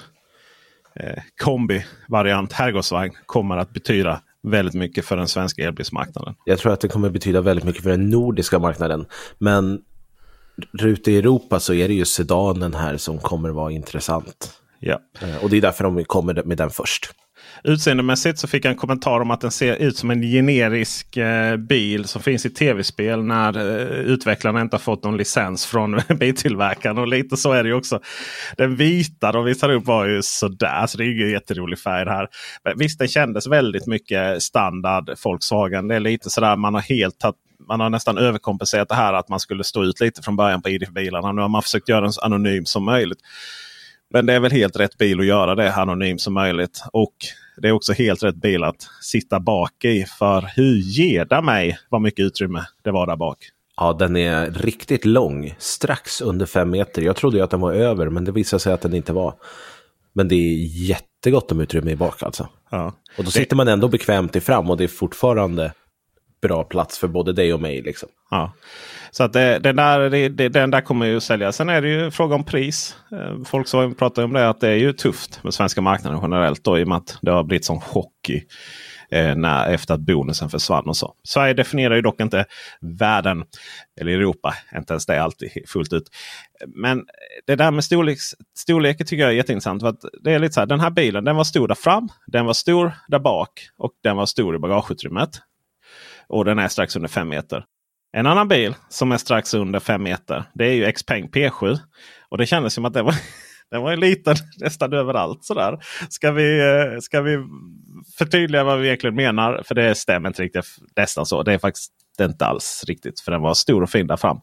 kombi-variant herrgårdsvagn kommer att betyda väldigt mycket för den svenska elbilsmarknaden. Jag tror att det kommer betyda väldigt mycket för den nordiska marknaden. Men ute i Europa så är det ju sedanen här som kommer vara intressant. Ja. Och det är därför de kommer med den först. Utseendemässigt så fick jag en kommentar om att den ser ut som en generisk bil som finns i tv-spel när utvecklarna inte har fått någon licens från biltillverkaren. Och lite så är det ju också. Den vita de visade upp var ju sådär, så det är ju en jätterolig färg här. Men visst, den kändes väldigt mycket standard Volkswagen. Det är lite sådär, man har nästan överkompenserat det här att man skulle stå ut lite från början på ID-bilarna. Nu har man försökt göra den så anonym som möjligt. Men det är väl helt rätt bil att göra det anonym som möjligt. Och det är också helt rätt bil att sitta bak i. För hur ger mig vad mycket utrymme det var där bak? Ja, den är riktigt lång. Strax under 5 meter. Jag trodde ju att den var över, men det visade sig att den inte var. Men det är jättegott om utrymme i bak alltså. Ja. Och då sitter man ändå bekvämt i fram och det är fortfarande bra plats för både dig och mig liksom. Ja. Så att den där kommer ju att sälja. Sen är det ju fråga om pris. Folk som pratar om det, att det är ju tufft med svenska marknaden generellt då, i och med att det har blivit sån chock i efter att bonusen försvann och så. Sverige definierar ju dock inte världen, eller Europa, inte ens det alltid fullt ut. Men det där med storlek tycker jag är jätteintressant. För att det är lite så här, den här bilen, den var stor där fram, den var stor där bak och den var stor i bagageutrymmet. Och den är strax under 5 meter. En annan bil som är strax under 5 meter, det är ju Xpeng P7. Och det kändes som att den var liten nästan överallt. Sådär. Ska vi förtydliga vad vi egentligen menar? För det stämmer inte riktigt nästan så. Det är faktiskt inte alls riktigt. För den var stor och fin där fram.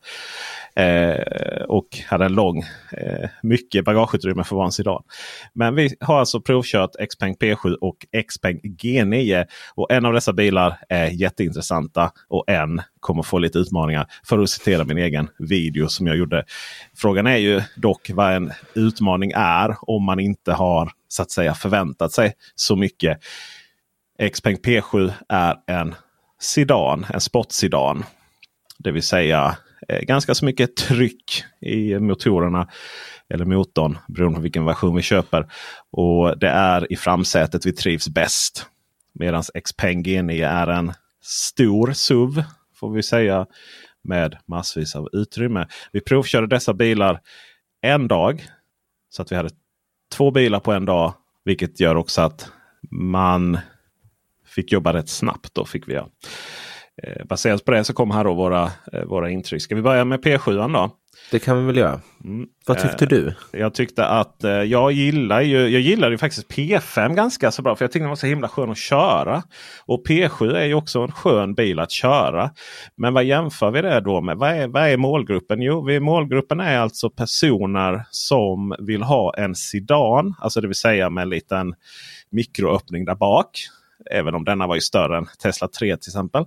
Och hade en lång, mycket bagageutrymme för en sedan. Men vi har alltså provkört Xpeng P7 och Xpeng G9. Och en av dessa bilar är jätteintressanta. Och en kommer få lite utmaningar. För att citera min egen video som jag gjorde. Frågan är ju dock vad en utmaning är. Om man inte har så att säga förväntat sig så mycket. Xpeng P7 är en sedan, en sportsedan. Det vill säga ganska så mycket tryck i motorerna eller motorn beroende på vilken version vi köper. Och det är i framsätet vi trivs bäst. Medan Xpeng G9 är en stor SUV får vi säga med massvis av utrymme. Vi provkörde dessa bilar en dag så att vi hade 2 bilar på en dag, vilket gör också att man fick jobba rätt snabbt då fick vi. Baserat på det så kommer här då våra intryck. Ska vi börja med P7 då? Det kan vi väl göra. Vad tyckte du? Jag tyckte att jag gillar ju faktiskt P5 ganska så bra. För jag tyckte den var så himla skön att köra. Och P7 är ju också en skön bil att köra. Men vad jämför vi det då med? Vad är målgruppen? Jo, målgruppen är alltså personer som vill ha en sedan. Alltså det vill säga med en liten mikroöppning där bak. Även om denna var ju större än Tesla 3 till exempel.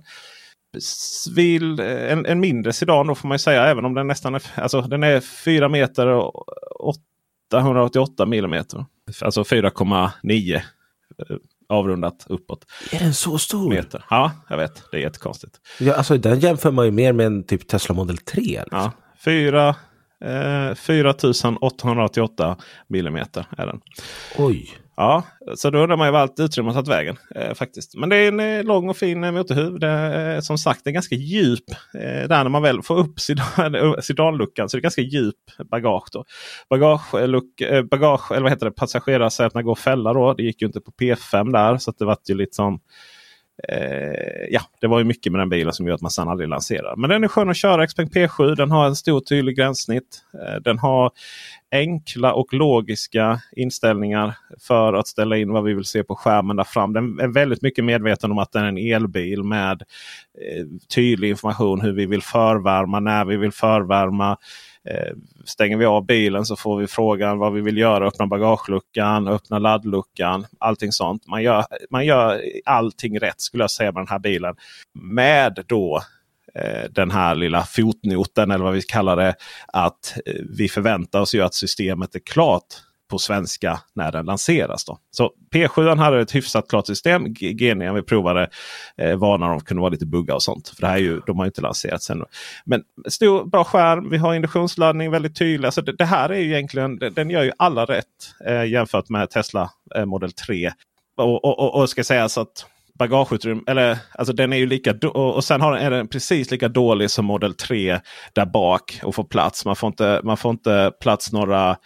Vill en mindre sedan då får man ju säga. Även om den nästan är, alltså den är 4 meter och 888 millimeter. Alltså 4,9 avrundat uppåt. Är den så stor? Meter. Ja, jag vet. Det är jättekonstigt. Ja, alltså den jämför man ju mer med en typ Tesla Model 3. Liksom. Ja, 4888 millimeter är den. Oj. Ja, så då undrar man ju vad allt utrymme har tagit vägen faktiskt. Men det är en lång och fin motorhuv. Det är, som sagt, det är ganska djup där när man väl får upp sedanluckan. Så det är ganska djup bagage då. Bagage eller vad heter det? Passagerarsätena går fälla då. Det gick ju inte på P5 där så att det var ju lite som det var ju mycket med den bilen som gör att man sedan aldrig lanserar. Men den är skön att köra. Xpeng P7, den har en stor tydlig gränssnitt. Den har enkla och logiska inställningar för att ställa in vad vi vill se på skärmen där fram. Den är väldigt mycket medveten om att den är en elbil med tydlig information hur vi vill förvärma, när vi vill förvärma. Stänger vi av bilen så får vi frågan vad vi vill göra. Öppna bagageluckan, öppna laddluckan, allting sånt. Man gör allting rätt skulle jag säga med den här bilen. Med då den här lilla fotnoten eller vad vi kallar det. Att vi förväntar oss ju att systemet är klart på svenska när den lanseras då. Så P7 hade ett hyfsat klart system. G9 vi provade varnar de kunde vara lite bugga och sånt. För det här är ju, de har ju inte lanserats ännu. Men stor bra skärm, vi har induktionsladdning väldigt tydlig. Alltså det här är ju egentligen, den gör ju alla rätt jämfört med Tesla Model 3. Och ska säga så att bagageutrymme, eller alltså den är ju lika och sen är den precis lika dålig som Model 3 där bak och får plats. Man får inte plats några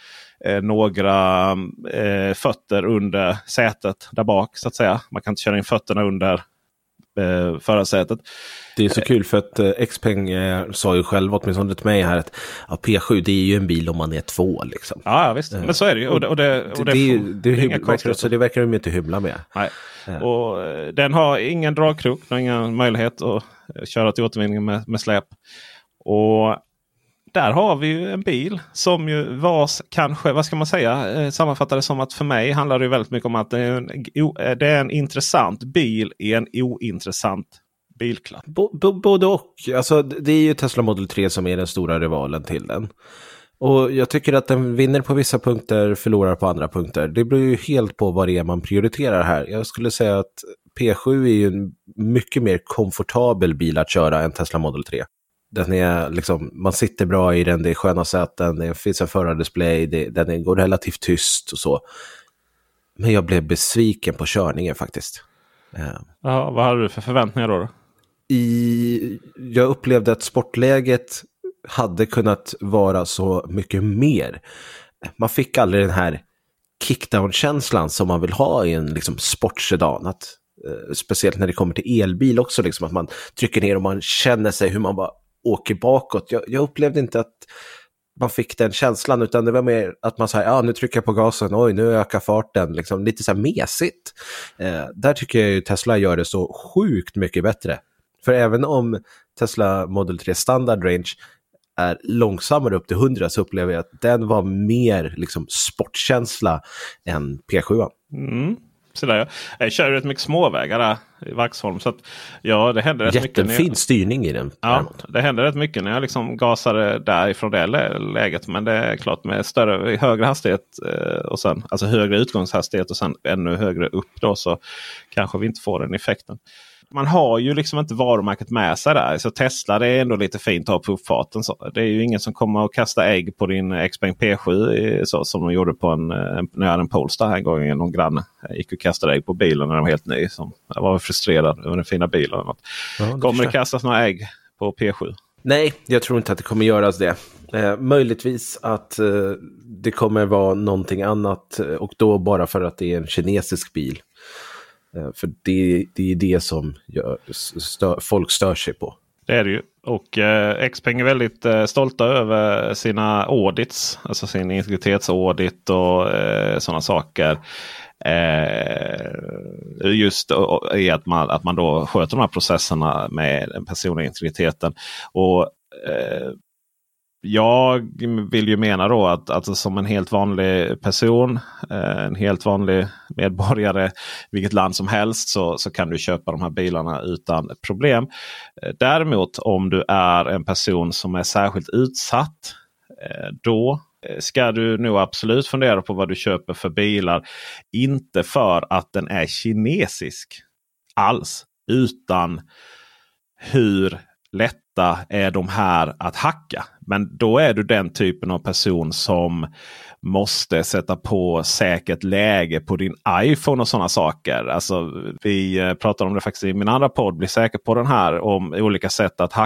fötter under sätet där bak så att säga. Man kan inte köra in fötterna under förarsätet. Det är så kul för att Xpeng sa ju själv åtminstone till mig här att P7 det är ju en bil om man är 2 liksom. Ja visst, men så är det ju. Och det det verkar de inte hymla med. Nej. Och den har ingen dragkrok, ingen möjlighet att köra till återvinning med släp. Och där har vi ju en bil som ju var kanske, vad ska man säga, sammanfattade som att för mig handlar det väldigt mycket om att det är en intressant bil i en ointressant bilklass. Både och. Alltså, det är ju Tesla Model 3 som är den stora rivalen till den. Och jag tycker att den vinner på vissa punkter, förlorar på andra punkter. Det beror ju helt på vad det är man prioriterar här. Jag skulle säga att P7 är ju en mycket mer komfortabel bil att köra än Tesla Model 3. Den är liksom, man sitter bra i den, det är sköna säten, det finns en förardisplay, den går relativt tyst och så. Men jag blev besviken på körningen faktiskt. Ja, vad hade du för förväntningar då? Jag upplevde att sportläget hade kunnat vara så mycket mer. Man fick aldrig den här kickdown-känslan som man vill ha i en liksom, sportsedan. Speciellt när det kommer till elbil också, liksom, att man trycker ner och man känner sig hur man bara åker bakåt. Jag upplevde inte att man fick den känslan, utan det var mer att man sa, nu trycker jag på gasen, oj, nu ökar farten, liksom, lite så här mesigt. Där tycker jag ju Tesla gör det så sjukt mycket bättre. För även om Tesla Model 3 Standard Range är långsammare upp till 100, så upplever jag att den var mer liksom sportkänsla än P7. Så där, jag kör rätt mycket småvägar där i Vaxholm, så att det händer rätt mycket. Jättefin styrning i den. Ja, det händer rätt mycket när jag liksom gasade därifrån det läget, men det är klart med högre hastighet och sen alltså högre utgångshastighet och sen ännu högre upp då, så kanske vi inte får den effekten. Man har ju liksom inte varumärket med sig där. Så Tesla, det är ändå lite fint att ha på uppfarten. Så det är ju ingen som kommer att kasta ägg på din Xpeng P7 så, som de gjorde på när jag hade en Polestar här en gång. Någon granne gick och kastade ägg på bilen när den var helt ny. Jag var frustrerad över den fina bilen. Kommer det kastas några ägg på P7? Nej, jag tror inte att det kommer göras det. Möjligtvis att det kommer vara någonting annat, och då bara för att det är en kinesisk bil. För det är det som folk stör sig på. Det är det ju. Och Xpeng är väldigt stolta över sina audits. Alltså sin integritetsaudit och sådana saker. Just i att man då sköter de här processerna med den personliga integriteten. Och jag vill ju mena då att alltså som en helt vanlig person, en helt vanlig medborgare, vilket land som helst, så kan du köpa de här bilarna utan problem. Däremot om du är en person som är särskilt utsatt, då ska du nog absolut fundera på vad du köper för bilar. Inte för att den är kinesisk alls, utan hur lätta är de här att hacka. Men då är du den typen av person som måste sätta på säkert läge på din iPhone och sådana saker. Alltså, vi pratar om det faktiskt i min andra podd, Bli säker på den här, om olika sätt att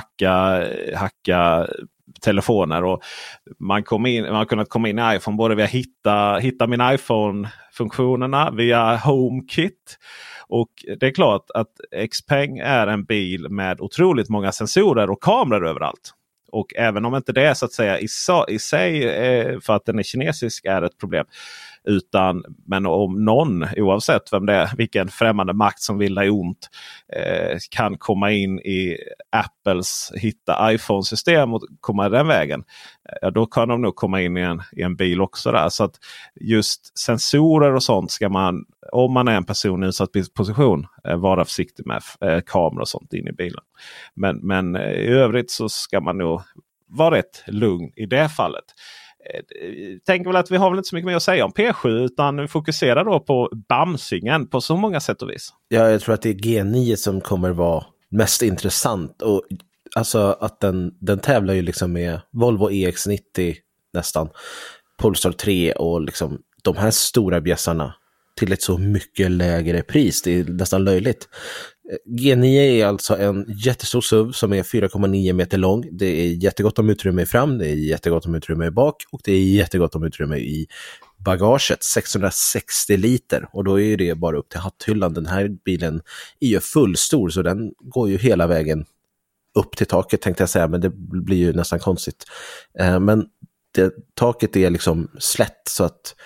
hacka telefoner. Och man har kunnat komma in i iPhone både via hitta min iPhone-funktionerna, via HomeKit. Och det är klart att Xpeng är en bil med otroligt många sensorer och kameror överallt. Och även om inte det är så att säga i sig för att den är kinesisk är ett problem. Men om någon, oavsett vem det är, vilken främmande makt som vill dig ont, kan komma in i Apples hitta iPhone-system och komma den vägen, då kan de nog komma in i en bil också där. Så att just sensorer och sånt ska man, om man är en person i utsatt position, vara försiktig med kameror och sånt in i bilen. Men i övrigt så ska man nog vara rätt lugn i det fallet. Tänker väl att vi har väl inte så mycket mer att säga om P7, utan fokusera då på bamsingen på så många sätt och vis. Ja, jag tror att det är G9 som kommer vara mest intressant, och alltså att den tävlar ju liksom med Volvo EX90 nästan, Polestar 3 och liksom de här stora bjässarna till ett så mycket lägre pris. Det är nästan löjligt. G9 är alltså en jättestor SUV som är 4,9 meter lång. Det är jättegott om utrymme i fram, det är jättegott om utrymme i bak, och det är jättegott om utrymme i bagaget. 660 liter, och då är ju det bara upp till hatthyllan. Den här bilen är ju fullstor, så den går ju hela vägen upp till taket, tänkte jag säga, men det blir ju nästan konstigt. Men taket är liksom slätt, så att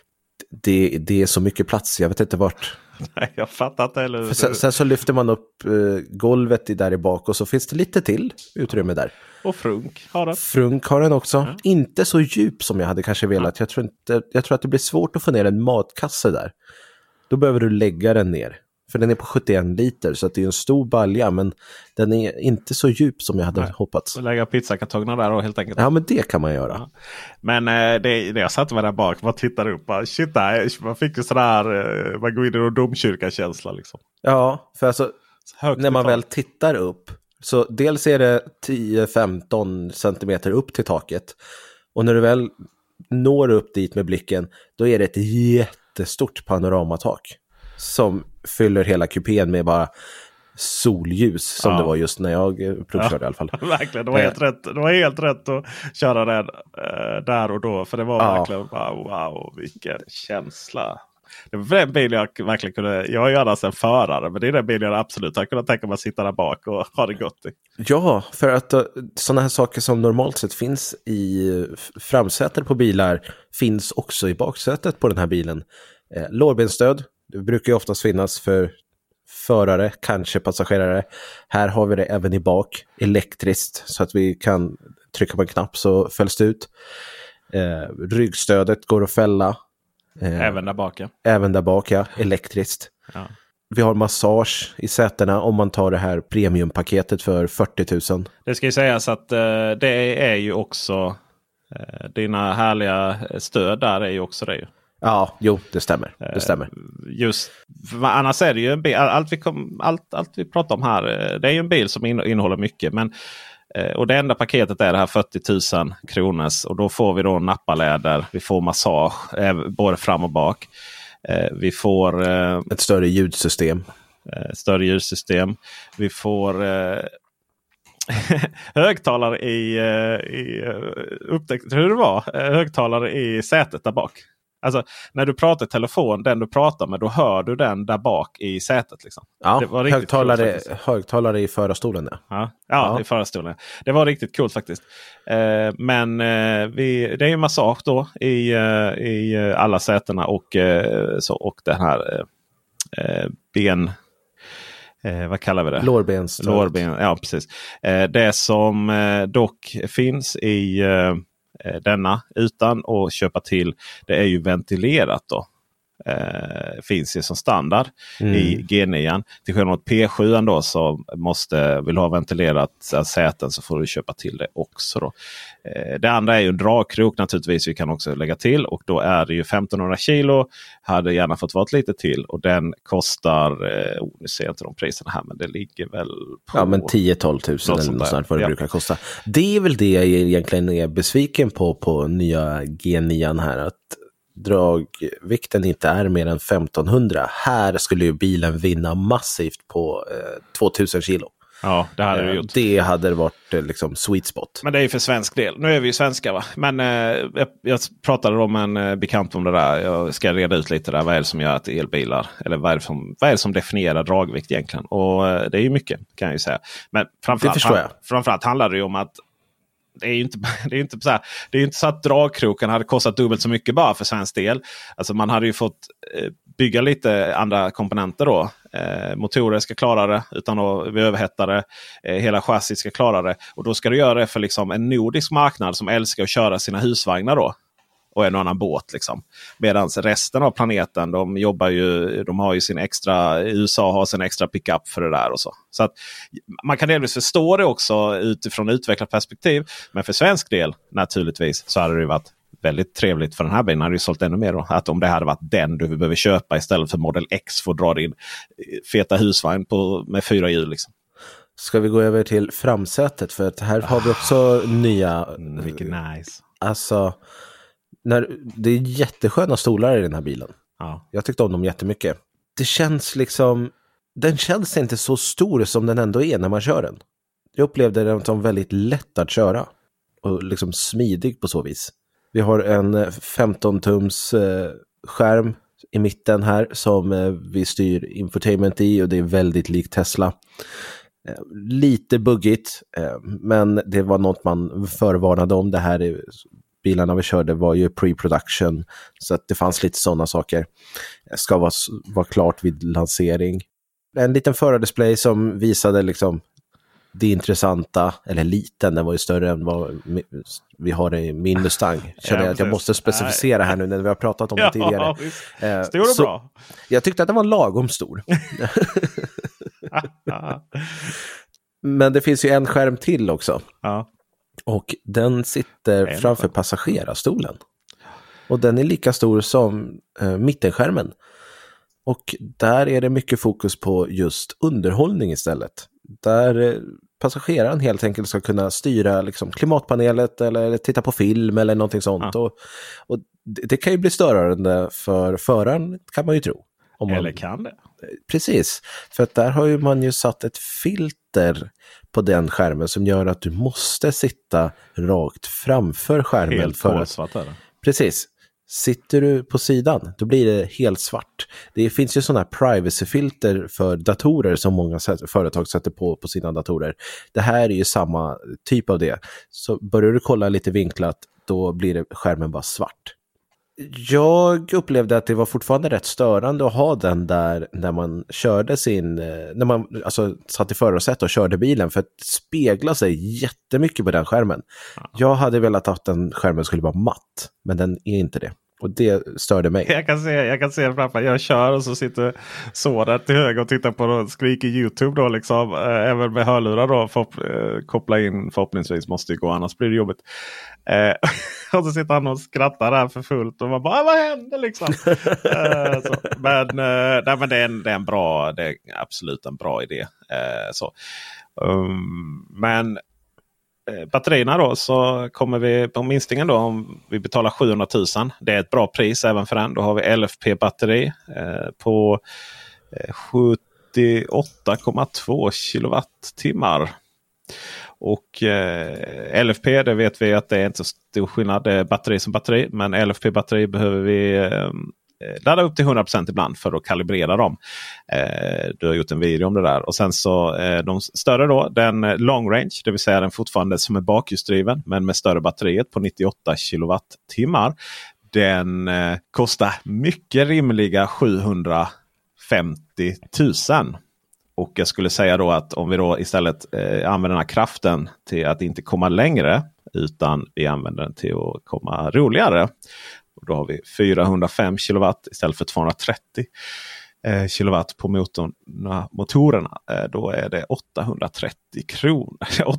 det är så mycket plats, jag vet inte vart. Nej, jag fattar inte heller. Sen så lyfter man upp golvet där i bak, och så finns det lite till utrymme där. Och frunk har den. Frunk har den också. Ja. Inte så djup som jag hade kanske velat. Ja. Jag tror att det blir svårt att få ner en matkasse där. Då behöver du lägga den ner. För den är på 71 liter, så att det är en stor balja, men den är inte så djup som jag hade hoppats. Och lägga pizzakartongerna där då helt enkelt. Ja, men det kan man göra. Ja. Men det jag satt med där bak, man tittar upp, shit, man fick ju sådär, man går in i en domkyrka-känsla liksom. Ja, för alltså när man väl tittar upp, så dels är det 10-15 centimeter upp till taket, och när du väl når upp dit med blicken, då är det ett jättestort panoramatak som fyller hela kupén med bara solljus som det var just när jag provkörde i alla fall. Verkligen, det var helt rätt att köra den där och då. För det var verkligen, wow, vilken känsla. Det var den bil jag verkligen kunde... Jag är ju annars en förare, men det är den bil jag absolut har kunnat tänka mig att sitta där bak och ha det gott i. Ja, för att sådana här saker som normalt sett finns i framsätet på bilar finns också i baksätet på den här bilen. Lårbenstöd, det brukar ju oftast finnas för förare, kanske passagerare. Här har vi det även i bak, elektriskt, så att vi kan trycka på en knapp så fälls det ut. Ryggstödet går att fälla. Även där bak, ja. Även där bak, ja. Elektriskt. Ja. Vi har massage i sätena om man tar det här premiumpaketet för 40 000. Det ska ju sägas att det är ju också dina härliga stöd där är ju också det ju. Ja, jo, det stämmer. Det stämmer. Just, annars är det ju en bil, allt vi pratar om här, det är ju en bil som innehåller mycket, men och det enda paketet är det här 40 000 kronors, och då får vi då nappaläder, vi får massage både fram och bak. Vi får ett större ljudsystem. Vi får högtalare upptäckte hur det var, högtalare i sätet där bak. Alltså när du pratar i telefon, den du pratar med, då hör du den där bak i sätet liksom. Ja, det var högtalare i förarstolen. Ja, i förarstolen. Det var riktigt coolt faktiskt. Men det är ju massage då i alla sätena och den här vad kallar vi det? Lårben, ja precis. Det som dock finns i denna utan att köpa till, det är ju ventilerat då. Finns ju som standard i G9. Till skillnad mot P7 då, så vill ha ventilerat säten, så får du köpa till det också då. Det andra är ju en dragkrok naturligtvis, vi kan också lägga till, och då är det ju 1500 kilo, hade gärna fått vara lite till, och den kostar nu ser jag inte de priserna här, men det ligger väl på men 10-12 000 eller något sånt vad det brukar kosta. Det är väl det jag egentligen är besviken på nya G9 här, att dragvikten inte är mer än 1500. Här skulle ju bilen vinna massivt på 2000 kilo. Ja, det hade det gjort. Det hade varit liksom sweet spot. Men det är ju för svensk del. Nu är vi ju svenska, va? Men jag pratade om en bekant om det där. Jag ska reda ut lite där. Vad är det som gör att elbilar, eller vad är det som definierar dragvikt egentligen? Och det är ju mycket, kan jag ju säga. Men framförallt handlar det ju om att det är ju inte så att dragkroken hade kostat dubbelt så mycket bara för svensk del. Alltså man hade ju fått bygga lite andra komponenter då. Motorer ska klara det utan att vi överhettar det. Hela chassit ska klara det. Och då ska du göra det för liksom en nordisk marknad som älskar att köra sina husvagnar då. Och en annan båt liksom. Medan resten av planeten, de har ju sin extra, USA har sin extra pickup för det där och så. Så att man kan delvis förstå det också utifrån utvecklat perspektiv. Men för svensk del naturligtvis så hade det varit väldigt trevligt, för den här bilen hade ju sålt ännu mer då. Att om det hade varit den du behöver köpa istället för Model X för att dra din feta husvagn med 4 hjul liksom. Ska vi gå över till framsätet, för att här har vi också nya... Vilket nice. Alltså... det är jättesköna stolar i den här bilen. Ja. Jag tyckte om dem jättemycket. Det känns liksom... Den känns inte så stor som den ändå är när man kör den. Jag upplevde den som väldigt lätt att köra. Och liksom smidig på så vis. Vi har en 15-tums skärm i mitten här som vi styr infotainment i, och det är väldigt likt Tesla. Lite buggigt, men det var något man förvarnade om. Det här är... Bilarna vi körde var ju pre-production, så att det fanns lite sådana saker. Det ska vara klart vid lansering. En liten förardisplay som visade liksom det intressanta, eller liten, den var ju större än vad vi har i min Mustang. Känner jag att jag måste specificera här nu när vi har pratat om det tidigare. Stor och bra. Jag tyckte att den var lagom stor. Men det finns ju en skärm till också. Ja. Och den sitter framför passagerarstolen. Och den är lika stor som mittenskärmen. Och där är det mycket fokus på just underhållning istället. Där passageraren helt enkelt ska kunna styra liksom klimatpanelet eller titta på film eller någonting sånt. Ja. Och det kan ju bli störande för föraren, kan man ju tro. Eller kan det? Precis, för att där har ju man ju satt ett filter på den skärmen som gör att du måste sitta rakt framför skärmen. Helt kolsvart är det. Precis. Sitter du på sidan, då blir det helt svart. Det finns ju sådana privacy-filter för datorer som många företag sätter på sina datorer. Det här är ju samma typ av det. Så börjar du kolla lite vinklat, då blir skärmen bara svart. Jag upplevde att det var fortfarande rätt störande att ha den där när man körde när man alltså satt i förarsätet och körde bilen, för att spegla sig jättemycket på den skärmen. Jag hade velat att den skärmen skulle vara matt, men den är inte det. Och det störde mig. Jag kan se det framför. Jag kör och så sitter så där till höger och tittar på och skriker YouTube då liksom. Även med hörlurar då. Koppla in förhoppningsvis, måste ju gå, annars blir det jobbigt. Och så sitter han och skrattar där för fullt. Och man bara, vad händer liksom? Men det är en bra, det är absolut en bra idé. Men batterierna då, så kommer vi på minstingen då, om vi betalar 700 000. Det är ett bra pris även för den. Då har vi LFP-batteri på 78,2 kilowattimmar. Och LFP, det vet vi att det är inte så stor skillnad. Det är batteri som batteri. Men LFP-batteri behöver vi ladda upp till 100% ibland för att kalibrera dem. Du har gjort en video om det där. Och sen så de större då, den long range, det vill säga den fortfarande som är bakhjulsdriven men med större batteriet på 98 kilowattimmar. Den kostar mycket rimliga 750 000. Och jag skulle säga då att om vi då istället använder den här kraften till att inte komma längre, utan vi använder den till att komma roligare. Och då har vi 405 kilowatt istället för 230 kilowatt på motorerna. Då är det 830 kronor.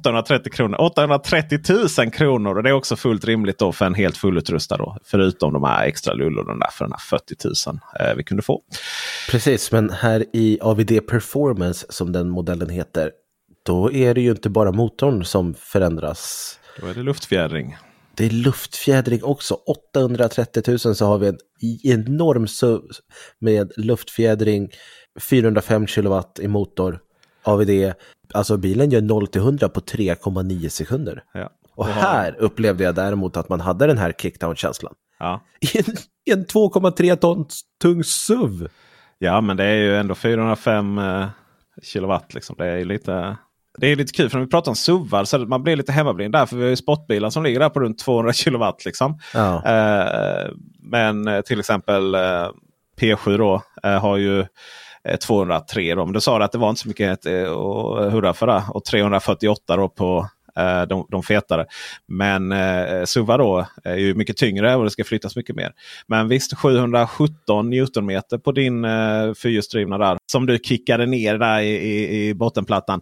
830 000 kronor. Och det är också fullt rimligt då för en helt fullutrustad då. Förutom de här extra lullorna för den här 40 000 vi kunde få. Precis, men här i AVD Performance som den modellen heter, då är det ju inte bara motorn som förändras. Då är det luftfjädring. Det är luftfjädring också. 830 000 så har vi en enorm SUV med luftfjädring, 405 kilowatt i motor, AVD. Alltså bilen gör 0-100 på 3,9 sekunder. Ja. Och här upplevde jag däremot att man hade den här kickdown-känslan. Ja. I en 2,3 ton tung SUV. Ja, men det är ju ändå 405 kilowatt liksom. Det är lite kul, för när vi pratar om SUVar så man blir lite hemmablind där, för vi har ju sportbilar som ligger där på runt 200 kilowatt liksom. Ja. Men till exempel P7 då har ju 203 då. Men du sa att det var inte så mycket att hurra för det. Och 348 då på de fetare. Men SUVar då är ju mycket tyngre och det ska flyttas mycket mer. Men visst, 717 newtonmeter på din fyrhjulsdrivna där, som du kickade ner där i bottenplattan.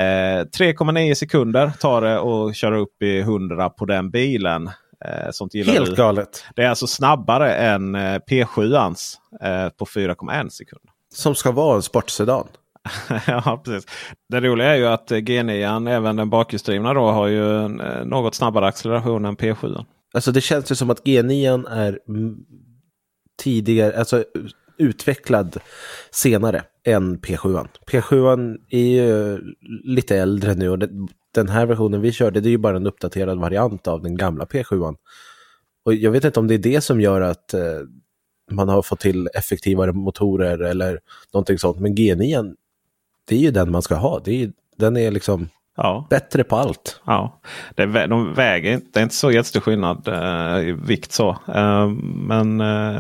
3,9 sekunder tar det och köra upp i 100 på den bilen. Sånt gillar helt du. Galet. Det är alltså snabbare än P7ans på 4,1 sekunder. Som ska vara en sportsedan. Ja, precis. Det roliga är ju att G9, även den bakhjulsdrivna då, har ju en något snabbare acceleration än P7. Alltså det känns ju som att G9 är tidigare, alltså utvecklad senare än P7. P7 är ju lite äldre nu, och den här versionen vi körde, det är ju bara en uppdaterad variant av den gamla P7. Och jag vet inte om det är det som gör att man har fått till effektivare motorer eller någonting sånt. Men G9, det är ju den man ska ha. Den är liksom bättre på allt. Ja, de väger inte, det är inte så jättestor skillnad i vikt så. Men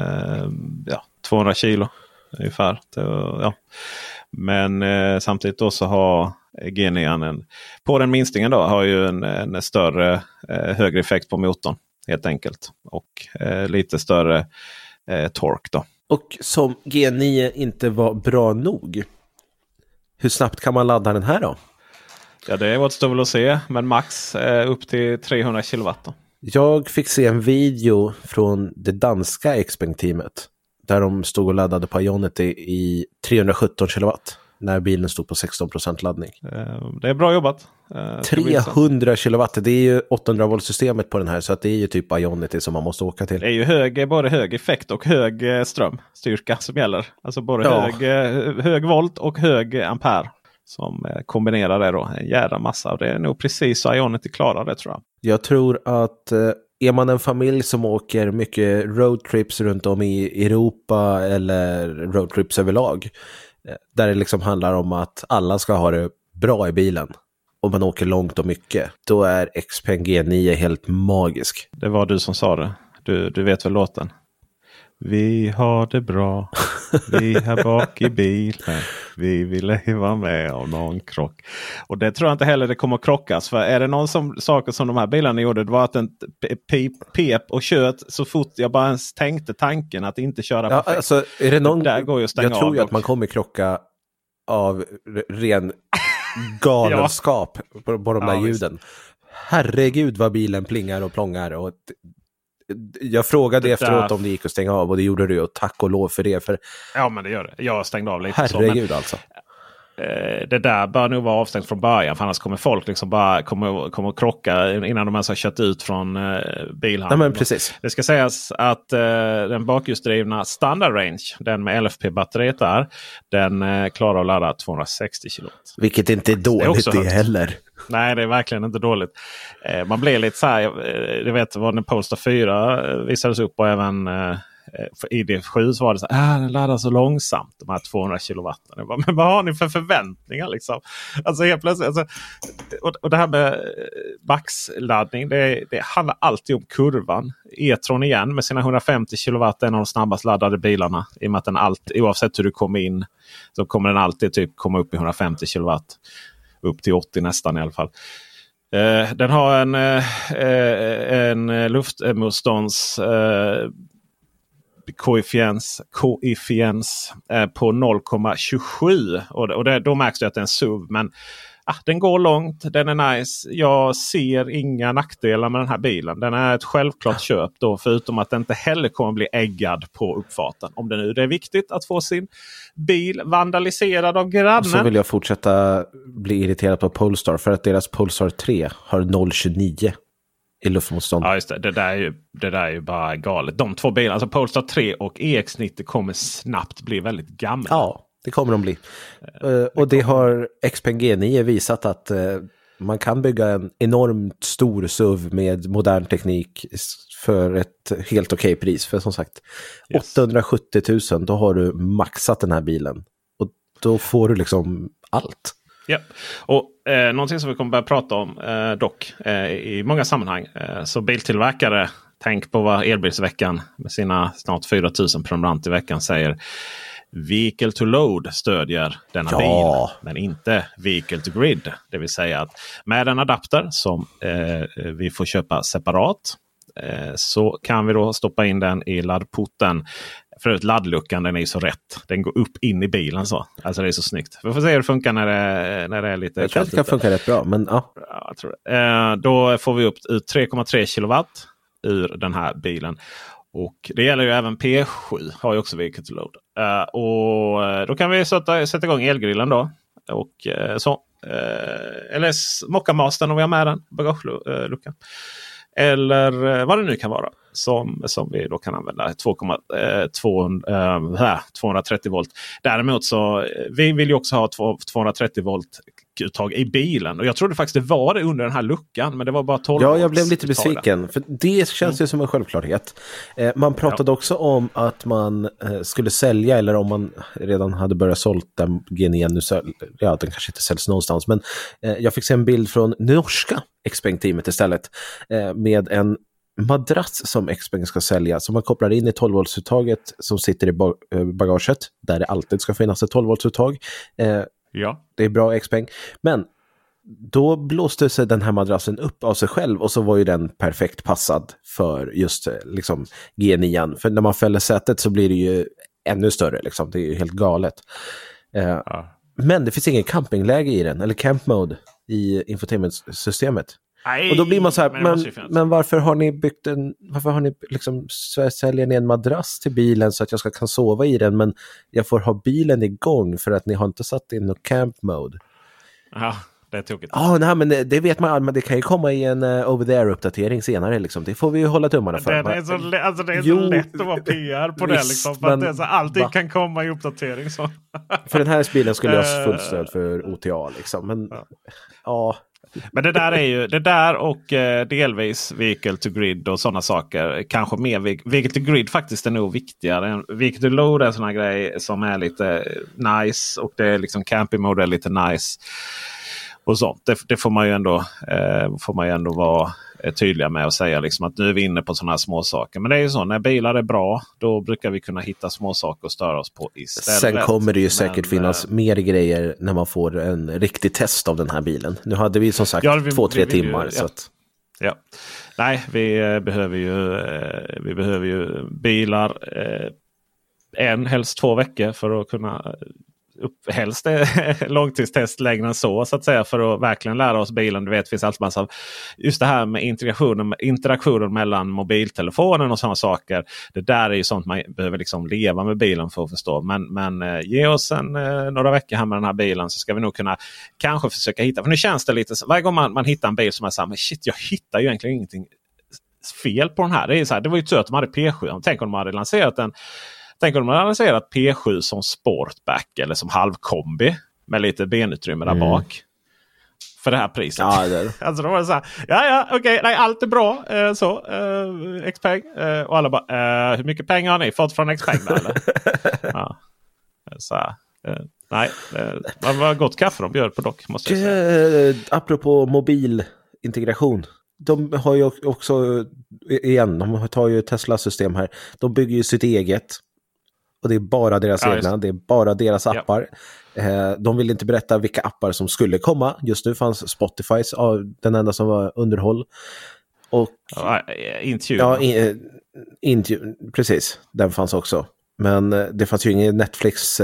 200 kilo ungefär. Ja. Men samtidigt då så har G9 på den minstingen då har ju en större högre effekt på motorn helt enkelt. Och lite större torque då. Och som G9 inte var bra nog, hur snabbt kan man ladda den här då? Ja, det är vad stå väl att se, men max upp till 300 kilowatt då. Jag fick se en video från det danska Xpeng-teamet där de stod och laddade på Ionity i 317 kilowatt. när bilen stod på 16% laddning. Det är bra jobbat. 300 kilowatt, det är ju 800 volt systemet på den här, så att det är ju typ Ionity som man måste åka till. Det är ju både hög effekt och hög strömstyrka som gäller. Alltså både hög volt och hög ampere som kombinerar det då. En jävla massa. Det är nog precis så Ionity klarar det, tror jag. Jag tror att är man en familj som åker mycket roadtrips runt om i Europa eller roadtrips överlag, där det liksom handlar om att alla ska ha det bra i bilen och man åker långt och mycket, då är XPeng G9 helt magisk. Det var du som sa det. Du vet väl låten? Vi har det bra. Vi här bak i bilen. Vi vill vara med om någon krock. Och det tror jag inte heller det kommer att krockas. För är det någon saker som de här bilarna gjorde, det var att den pep och kött så fort jag bara ens tänkte tanken att inte köra perfekt. Alltså, är det någon, där går ju att stänga jag tror ju av att man kommer krocka av ren galenskap på de där ljuden. Herregud vad bilen plingar och plångar. Och jag frågade efteråt om det gick att stänga av, och det gjorde du, och tack och lov för det. Ja, men det gör det. Jag stängde av lite. Herregud så, men alltså. Det där bör nog vara avstängt från början, för annars kommer folk liksom bara kommer att krocka innan de ens har kört ut från bilhandeln. Ja, men precis. Det ska sägas att den bakhjulsdrivna standard range, den med LFP-batteriet där, den klarar att ladda 260 kW. Vilket inte är dåligt det heller. Nej, det är verkligen inte dåligt. Man blir lite så här, jag vet vad när Polestar 4 visades upp, och även för ID7 så var det så här, den laddar så långsamt, de här 200 kilowatt. Men vad har ni för förväntningar liksom? Alltså helt plötsligt, alltså, och det här med maxladdning, det handlar alltid om kurvan. E-tron igen med sina 150 kilowatt är en av de snabbast laddade bilarna, i och med att den alltid, oavsett hur du kommer in, så kommer den alltid typ komma upp i 150 kilowatt. Upp till 80 nästan i alla fall. Den har en luftmotstånds koefficiens på 0,27. Och då märks det att det är en SUV. Men den går långt, den är nice. Jag ser inga nackdelar med den här bilen. Den är ett självklart köp då, förutom att den inte heller kommer bli äggad på uppfarten. Om det nu är viktigt att få sin bil vandaliserad av grannen. Så vill jag fortsätta bli irriterad på Polestar, för att deras Polestar 3 har 0,29 i luftmotstånd. Ja, just det. Det där är ju bara galet. De två bilarna, alltså Polestar 3 och EX90, kommer snabbt bli väldigt gamla. Ja, det kommer de bli. Och det har XPeng G9 visat, att man kan bygga en enormt stor SUV med modern teknik för ett helt okej pris. För som sagt, 870 000, då har du maxat den här bilen. Och då får du liksom allt. Ja, och någonting som vi kommer börja prata om dock i många sammanhang. Så biltillverkare, tänk på vad Elbilsveckan med sina snart 4 000 prenumeranter i veckan säger. Vehicle to load stödjer denna bil, men inte vehicle to grid. Det vill säga att med en adapter som vi får köpa separat, så kan vi då stoppa in den i laddporten. Förut, laddluckan, den är ju så rätt. Den går upp in i bilen så. Alltså det är så snyggt. Vi får se hur det funkar när det är lite... Jag tror att det kan funka rätt bra, men ja. Jag tror det. Då får vi upp 3,3 kilowatt ur den här bilen. Och det gäller ju även P7, har ju också vehicle to load. Och då kan vi sätta igång elgrillen då. Och så. Eller Mockamastern om vi har med den, bagageluckan. Eller vad det nu kan vara. Som vi då kan använda 230 volt. Däremot så vi vill ju också ha 230 volt uttag i bilen. Och jag trodde faktiskt det var det under den här luckan. Men det var bara 12 volt. Ja, jag blev lite besviken. För det känns ju som en självklarhet. Man pratade också om att man skulle sälja, eller om man redan hade börjat sålt den G9 nu. Ja, den kanske inte säljs någonstans. Men jag fick se en bild från norska XPeng-teamet istället. Med en madrass som XPeng ska sälja, som man kopplar in i 12-voltsuttaget som sitter i bagaget, där det alltid ska finnas ett 12-voltsuttag. Ja. Det är bra XPeng. Men då blåste sig den här madrassen upp av sig själv, och så var ju den perfekt passad för just liksom G9. För när man fäller sätet så blir det ju ännu större liksom. Det är ju helt galet. Men det finns ingen campingläge i den, eller camp mode i infotainmentsystemet. Nej, och då blir man så här, men varför har ni byggt varför har ni liksom säljer ni en madrass till bilen så att jag kan sova i den, men jag får ha bilen igång för att ni har inte satt in något camp mode. Ja, det är tokigt. Nej, men det vet man, men det kan ju komma i en over-the-air-uppdatering senare liksom. Det får vi ju hålla tummarna för. Det är så lätt att vara PR på det liksom, för att det är så, allting kan komma i uppdatering så. För den här bilen skulle jag ha full stöd för OTA liksom, men ja. Men det där är ju det där och delvis vehicle to grid och sådana saker. Kanske mer vehicle to grid faktiskt är nog viktigare. Vehicle to load är en sån här grej som är lite nice, och det är liksom camping mode är lite nice och sånt. Det får man ju ändå vara tydliga med och säga liksom att nu är vi inne på sådana här små saker. Men det är ju så, när bilar är bra, då brukar vi kunna hitta små saker och störa oss på istället. Sen kommer det ju säkert finnas mer grejer när man får en riktig test av den här bilen. Nu hade vi som sagt 2-3 timmar. Så att... Ja. Nej, vi behöver ju bilar helst 2 veckor för att kunna helst långtidstest längre än så att säga, för att verkligen lära oss bilen. Du vet, det finns allt massa av just det här med interaktionen mellan mobiltelefonen och sådana saker. Det där är ju sånt man behöver liksom leva med bilen för att förstå. Men ge oss några veckor här med den här bilen, så ska vi nog kunna kanske försöka hitta. För nu känns det lite, varje gång man hittar en bil som är så här, men shit, jag hittar ju egentligen ingenting fel på den här. Det är så här, det var ju tur att de hade P7. Tänk om de hade lanserat P7 som sportback eller som halvkombi med lite benutrymme där bak. För det här priset. Ja, alltså då var det så här, okej, nej, allt är bra. Xpeng. Och alla bara, hur mycket pengar har ni fått från Xpeng eller? Ja. Så här, nej, det var gott kaffe de bjöd på dock, måste jag säga. Apropå mobilintegration. De har ju också, igen, de tar ju Tesla-system här. De bygger ju sitt eget. Och det är bara deras egna, det är bara deras appar. Ja. De vill inte berätta vilka appar som skulle komma. Just nu fanns Spotifys, den enda som var underhåll. Och Intune. Intune, precis. Den fanns också. Men det fanns ju ingen Netflix,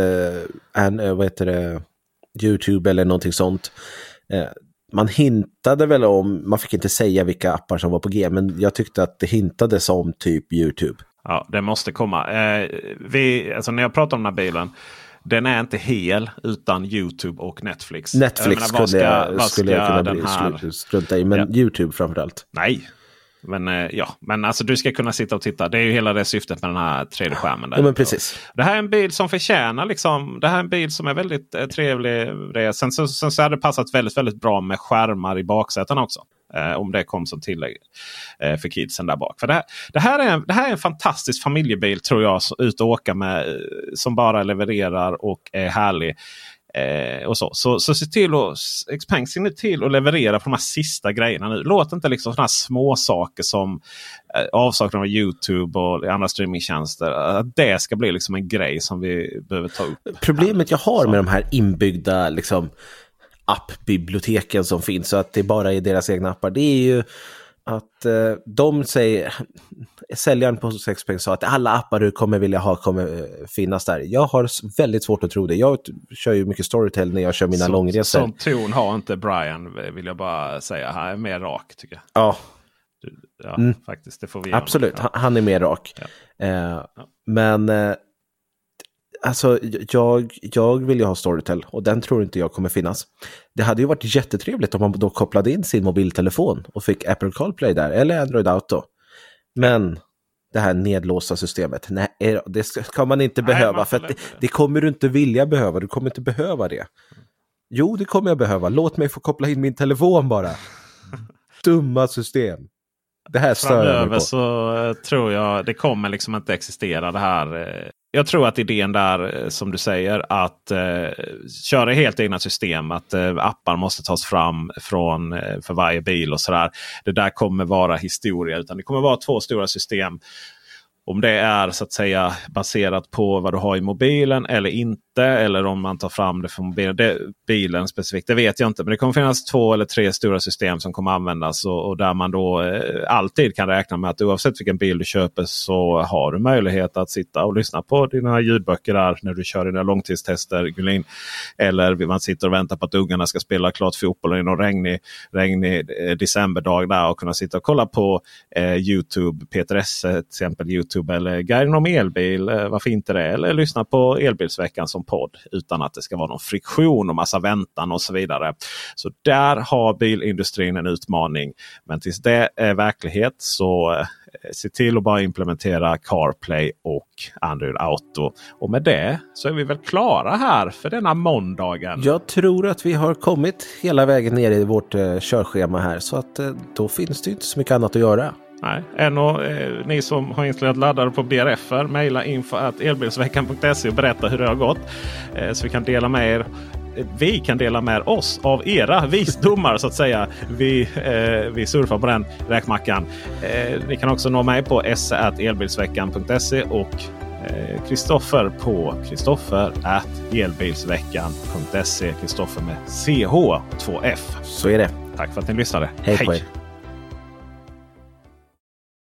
YouTube eller någonting sånt. Man hintade väl om, man fick inte säga vilka appar som var på G, men jag tyckte att det hintades om typ YouTube. Ja, det måste komma. Alltså när jag pratar om den här bilen, den är inte hel utan YouTube och Netflix. Netflix skulle jag kunna strunta i, men YouTube framförallt. Nej, men alltså du ska kunna sitta och titta. Det är ju hela det syftet med den här 3D-skärmen. Ja, men precis. Det här är en bil som förtjänar liksom, det här är en bil som är väldigt trevlig. Sen så hade det passat väldigt, väldigt bra med skärmar i baksäten också. Om det kom som tillägg för kidsen där bak. För det här är en fantastisk familjebil, tror jag, ut och åka med, som bara levererar och är härlig. Och så se till att Xpeng ser till att leverera på de här sista grejerna nu. Låt inte liksom sådana här små saker som avsaknad av YouTube och andra streamingtjänster, att det ska bli liksom en grej som vi behöver ta upp. Problemet jag har med de här inbyggda liksom appbiblioteken som finns, så att det bara är deras egna appar, det är ju att de säger, säljaren på Xpeng sa att alla appar du kommer vilja ha kommer finnas där. Jag har väldigt svårt att tro det. Jag kör ju mycket Storytel när jag kör mina långresor. Sån ton har inte Brian, vill jag bara säga. Han är mer rak, tycker jag. Ja. Faktiskt, det får vi absolut, han är mer rak. Men alltså, jag vill ju ha Storytel, och den tror inte jag kommer finnas. Det hade ju varit jättetrevligt om man då kopplade in sin mobiltelefon och fick Apple CarPlay där, eller Android Auto. Men det här nedlåsta systemet, nej, det ska man inte behöva, för att det kommer du inte vilja behöva. Du kommer inte behöva det. Jo, det kommer jag behöva. Låt mig få koppla in min telefon bara. Dumma system. Det här stör jag mig på. Så tror jag det kommer liksom inte existera det här. Jag tror att idén där, som du säger, att köra helt egna system, att appar måste tas fram för varje bil och sådär. Det där kommer vara historia, utan det kommer vara 2 stora system. Om det är så att säga baserat på vad du har i mobilen eller inte, inte eller om man tar fram det från bilen specifikt. Det vet jag inte, men det kommer finnas 2 eller 3 stora system som kommer användas och där man då alltid kan räkna med att oavsett vilken bil du köper så har du möjlighet att sitta och lyssna på dina ljudböcker där när du kör dina långtidstester, Gullin. Eller man sitter och väntar på att ungarna ska spela klart fotboll i någon regnig decemberdag där och kunna sitta och kolla på YouTube, Peter Esse till exempel YouTube eller Guiden om elbil, varför inte det? Eller lyssna på Elbilsveckan som podd utan att det ska vara någon friktion och massa väntan och så vidare. Så där har bilindustrin en utmaning. Men tills det är verklighet så se till att bara implementera CarPlay och Android Auto. Och med det så är vi väl klara här för denna måndagen. Jag tror att vi har kommit hela vägen ner i vårt körschema här. Så att då finns det inte så mycket annat att göra. Nej, ni som har installerat laddare på BRF-er, mejla info@elbilsveckan.se och berätta hur det har gått. Så vi kan dela med er. Vi kan dela med oss av era visdomar så att säga. Vi surfar på den räkmackan. Ni kan också nå mig på esse@elbilsveckan.se och Kristoffer på kristoffer@elbilsveckan.se. Kristoffer med CH och 2F. Så är det. Tack för att ni lyssnade. Hej på er.